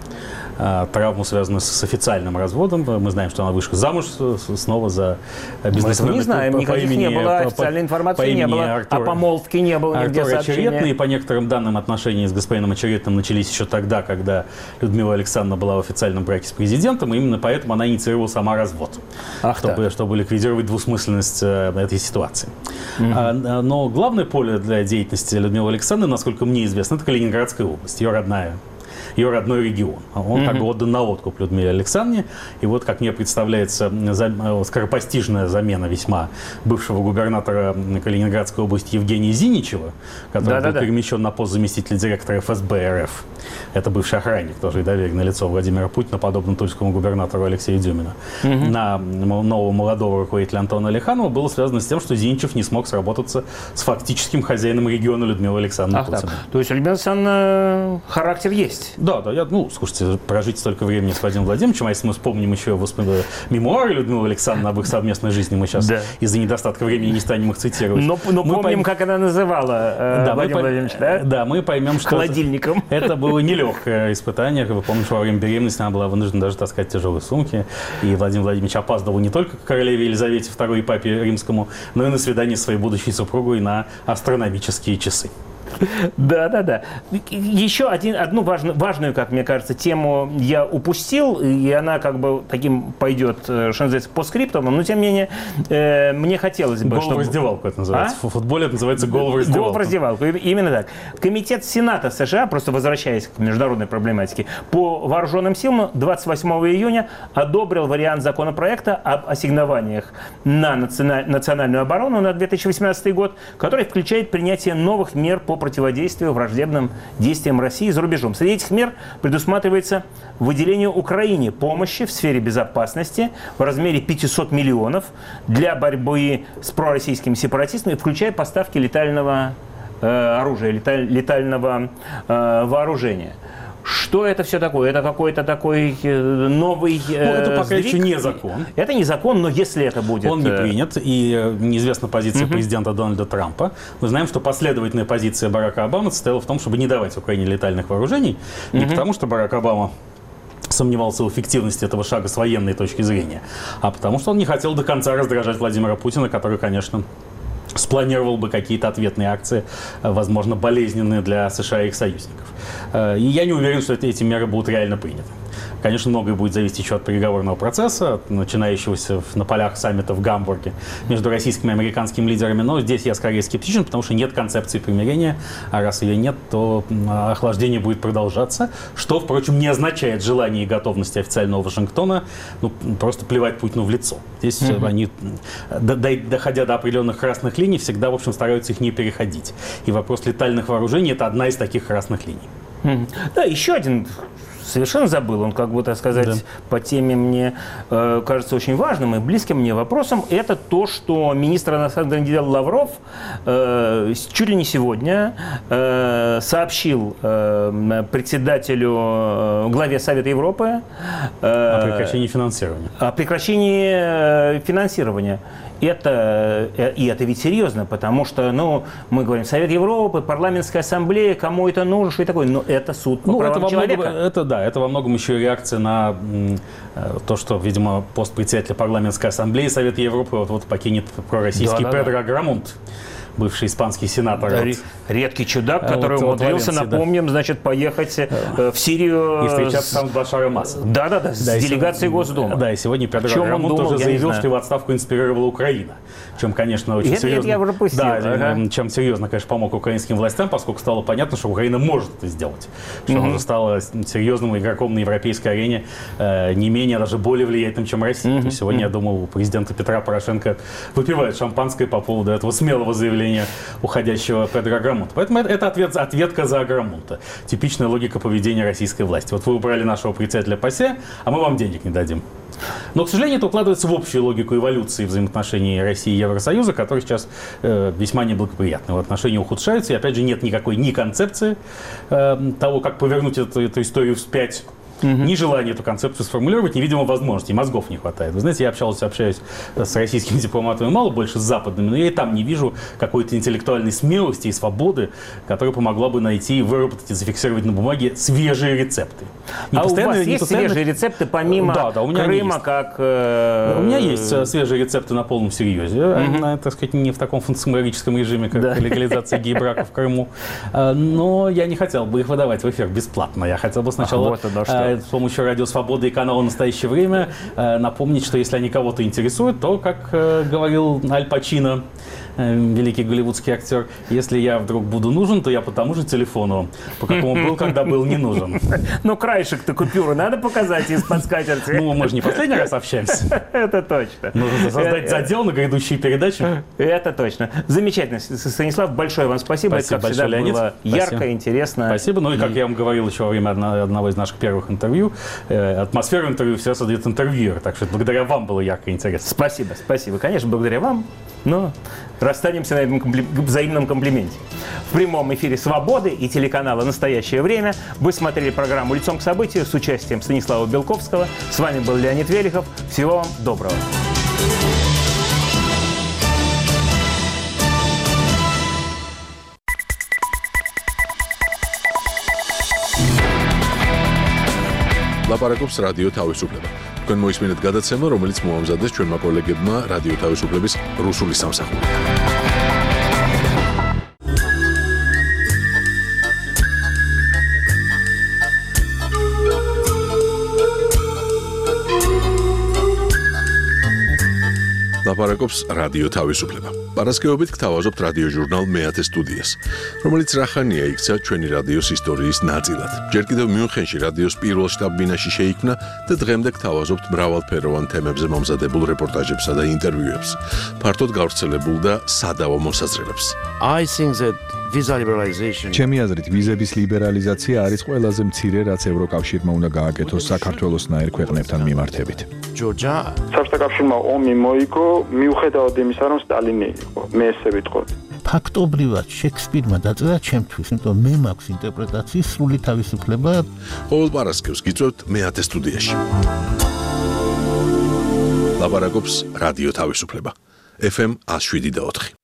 травму, связанную с официальным разводом. Мы знаем, что она вышла замуж снова за бизнесмена. Мы не знаем, никаких не было, официальной информации не было, Артура, о помолвке не было нигде сообщения. И по некоторым данным, отношения с господином Очеретным начались еще тогда, когда Людмила Александровна была в официальном браке с президентом, и именно поэтому она инициировала сама развод, Ах, чтобы, чтобы ликвидировать двусмысленность этой ситуации. Mm-hmm. Но главное поле для деятельности Людмилы Александровны, насколько мне известно, это Калининградская область, ее родная ее родной регион. Он mm-hmm. как бы отдан на откуп Людмиле Александровне. И вот, как мне представляется, за, скоропостижная замена весьма бывшего губернатора Калининградской области Евгения Зиничева, который Да-да-да. был перемещен на пост заместителя директора эф эс бэ эр эф. Это бывший охранник, тоже и доверенное лицо Владимира Путина, подобно тульскому губернатору Алексею Дюмину. Mm-hmm. На нового молодого руководителя Антона Алиханова было связано с тем, что Зиничев не смог сработаться с фактическим хозяином региона Людмилы Александровны Путиной. То есть у Людмилы Александровны характер есть? есть? Да, да, я, ну, слушайте, прожить столько времени с Владимиром Владимировичем, а если мы вспомним еще воспоминания, мемуары Людмилы Александровны об их совместной жизни, мы сейчас да. из-за недостатка времени не станем их цитировать. Но, но помним, пойм... как она называла э, да, Владимира мы Владимировича, да? Да, мы поймем, что холодильником. Это, это было нелегкое испытание. Вы помните, что во время беременности она была вынуждена даже таскать тяжелые сумки. И Владимир Владимирович опаздывал не только к королеве Елизавете второй и папе римскому, но и на свидание с своей будущей супругой на астрономические часы. Да, да, да. Еще один, одну важную, важную, как мне кажется, тему я упустил, и она как бы таким пойдет, что называется, по скриптам, но тем не менее, э, мне хотелось бы, гол чтобы... в раздевалку это называется. А? В футболе это называется гол в раздевалку. Гол в раздевалку, именно так. Комитет Сената США, просто возвращаясь к международной проблематике, по вооруженным силам двадцать восьмого июня одобрил вариант законопроекта об ассигнованиях на национальную оборону на две тысячи восемнадцатый год, который включает принятие новых мер по противодействию враждебным действиям России за рубежом. Среди этих мер предусматривается выделение Украине помощи в сфере безопасности в размере пятисот миллионов для борьбы с пророссийскими сепаратистами, включая поставки летального э, оружия, леталь, летального э, вооружения. Что это все такое? Это какой-то такой новый э, ну, это пока сдвиг? еще не закон. Это не закон, но если это будет... Он не принят, и неизвестна позиция uh-huh. президента Дональда Трампа. Мы знаем, что последовательная позиция Барака Обамы состояла в том, чтобы не давать Украине летальных вооружений. Uh-huh. Не потому, что Барак Обама сомневался в эффективности этого шага с военной точки зрения, а потому, что он не хотел до конца раздражать Владимира Путина, который, конечно, спланировал бы какие-то ответные акции, возможно, болезненные для США и их союзников. И я не уверен, что эти меры будут реально приняты. Конечно, многое будет зависеть еще от переговорного процесса, начинающегося на полях саммита в Гамбурге между российскими и американскими лидерами. Но здесь я скорее скептичен, потому что нет концепции примирения. А раз ее нет, то охлаждение будет продолжаться. Что, впрочем, не означает желание и готовность официального Вашингтона ну, просто плевать Путину в лицо. Здесь mm-hmm. они, доходя до определенных красных линий, всегда, в общем, стараются их не переходить. И вопрос летальных вооружений – это одна из таких красных линий. Mm-hmm. Да, еще один... Совершенно забыл. Он, как бы, так сказать, да. по теме мне э, кажется очень важным и близким мне вопросом. Это то, что министр иностранных дел Лавров э, чуть ли не сегодня э, сообщил э, председателю, э, главе Совета Европы э, о прекращении финансирования. О прекращении э, финансирования. Это, и это ведь серьезно, потому что, ну, мы говорим, Совет Европы, парламентская ассамблея, кому это нужно, что и такое, но это суд по ну, правам это человека. Многом, это, да, это во многом еще и реакция на м, то, что, видимо, пост председателя парламентской ассамблеи Совета Европы вот-вот покинет пророссийский да, да, Педро Аграмунт. Бывший испанский сенатор. Р- редкий чудак, который вот, умудрился, вот напомним, да. значит, поехать э, в Сирию. И встречаться там с Башаром Асадом. Да-да-да, с да, делегацией сегодня, Госдумы. Да, и сегодня Педро Аграмунт тоже заявил, что его отставку инспирировала Украина. Чем, конечно, очень это, серьезно... Это я пропустил. Да, ага. чем серьезно, конечно, помог украинским властям, поскольку стало понятно, что Украина может это сделать. Что mm-hmm. она уже стала серьезным игроком на европейской арене, э, не менее, даже более влиятельным, чем Россия. Mm-hmm. То есть сегодня, mm-hmm. я думаю, у президента Петра Порошенко выпивает шампанское по поводу этого смелого заявления уходящего Педро Аграмунта. Поэтому это ответ, ответка за Аграмунта. Типичная логика поведения российской власти. Вот вы убрали нашего председателя ПАСЕ, а мы вам денег не дадим. Но, к сожалению, это укладывается в общую логику эволюции взаимоотношений России и Евросоюза, которые сейчас э, весьма неблагоприятны. Отношения ухудшаются, и, опять же, нет никакой ни концепции э, того, как повернуть эту, эту историю вспять, Uh-huh. ни желания эту концепцию сформулировать, ни, видимо, возможностей. Мозгов не хватает. Вы знаете, я общался, общаюсь с российскими дипломатами мало, больше с западными, но я и там не вижу какой-то интеллектуальной смелости и свободы, которая помогла бы найти, выработать и зафиксировать на бумаге свежие рецепты. Не а у вас есть постоянно... свежие рецепты помимо да, да, у меня Крыма, как... Э... У меня есть свежие рецепты на полном серьезе. Uh-huh. На, так сказать, не в таком функционалистическом режиме, как да. легализация гей-брака в Крыму. Но я не хотел бы их выдавать в эфир бесплатно. Я хотел бы сначала... Вот оно, что. С помощью Радио Свободы и канала «Настоящее время» э, напомнить, что если они кого-то интересуют, то, как э, говорил Аль Пачино, э, великий голливудский актер, если я вдруг буду нужен, то я по тому же телефону, по какому был, когда был не нужен. Ну, краешек-то купюры надо показать из-под скатерти. Ну, мы же не последний раз общаемся. Это точно. Нужно создать задел на грядущие передачи. Это точно. Замечательно. Станислав, большое вам спасибо. Спасибо Это, как всегда, большое, было ярко, Спасибо. интересно. Спасибо. Ну и, как я вам говорил еще во время одного из наших первых интервью, э, атмосферу интервью всегда создает интервьюер. Так что благодаря вам было ярко и интересно. Спасибо, спасибо. Конечно, благодаря вам. Но расстанемся на этом компли... взаимном комплименте. В прямом эфире «Свободы» и телеканала «Настоящее время» вы смотрели программу «Лицом к событию» с участием Станислава Белковского. С вами был Леонид Велихов. Всего вам доброго. ლაპარაკობს რადიო თავისუფლება. თქვენ მოისმინეთ გადაცემა, რომელიც მოამზადეს ჩვენმა კოლეგებმა რადიო თავისუფლების რუსული სამსახური. ლაპარაკობს რადიო თავისუფლება. პარასკევობით გთავაზობთ რადიო ჟურნალ მეათე სტუდიას, რომელიც რახანია იქცა ჩვენი რადიოს ისტორიის ნაწილად. ჯერ კიდევ მიუნხენში რადიოს პირველ შტაბ-ბინაში შეიქმნა და დღემდე გთავაზობთ მრავალფეროვან თემებზე მომზადებულ რეპორტაჟებსა და ინტერვიუებს, ფართოდ გავრცელებულ და სადავო მოსაზრებებს. I think that visa liberalization ჩემი აზრით, ვიზების ლიბერალიზაცია არის ყველაზე მცირე, რაც ევროკავშირმა უნდა გააკეთოს საქართველოსნაირ ქვეყნებთან მიმართებით. Georgia საბჭოთა კავშირმა ომი მოიგო, მიუხედავად იმისა, რომ სტალინი იყო. მე ესე ვიტყოდი. ფაქტობრივად შექსპირმა დაწერა ჩემთვის, იმიტომ მე მაქვს ინტერპრეტაციის სრული თავისუფლება. ყოველ პარასკევს გიწევთ მეათე სტუდიაში. ლაპარაკობს რადიო თავისუფლება. ეფ ემ one oh seven point four.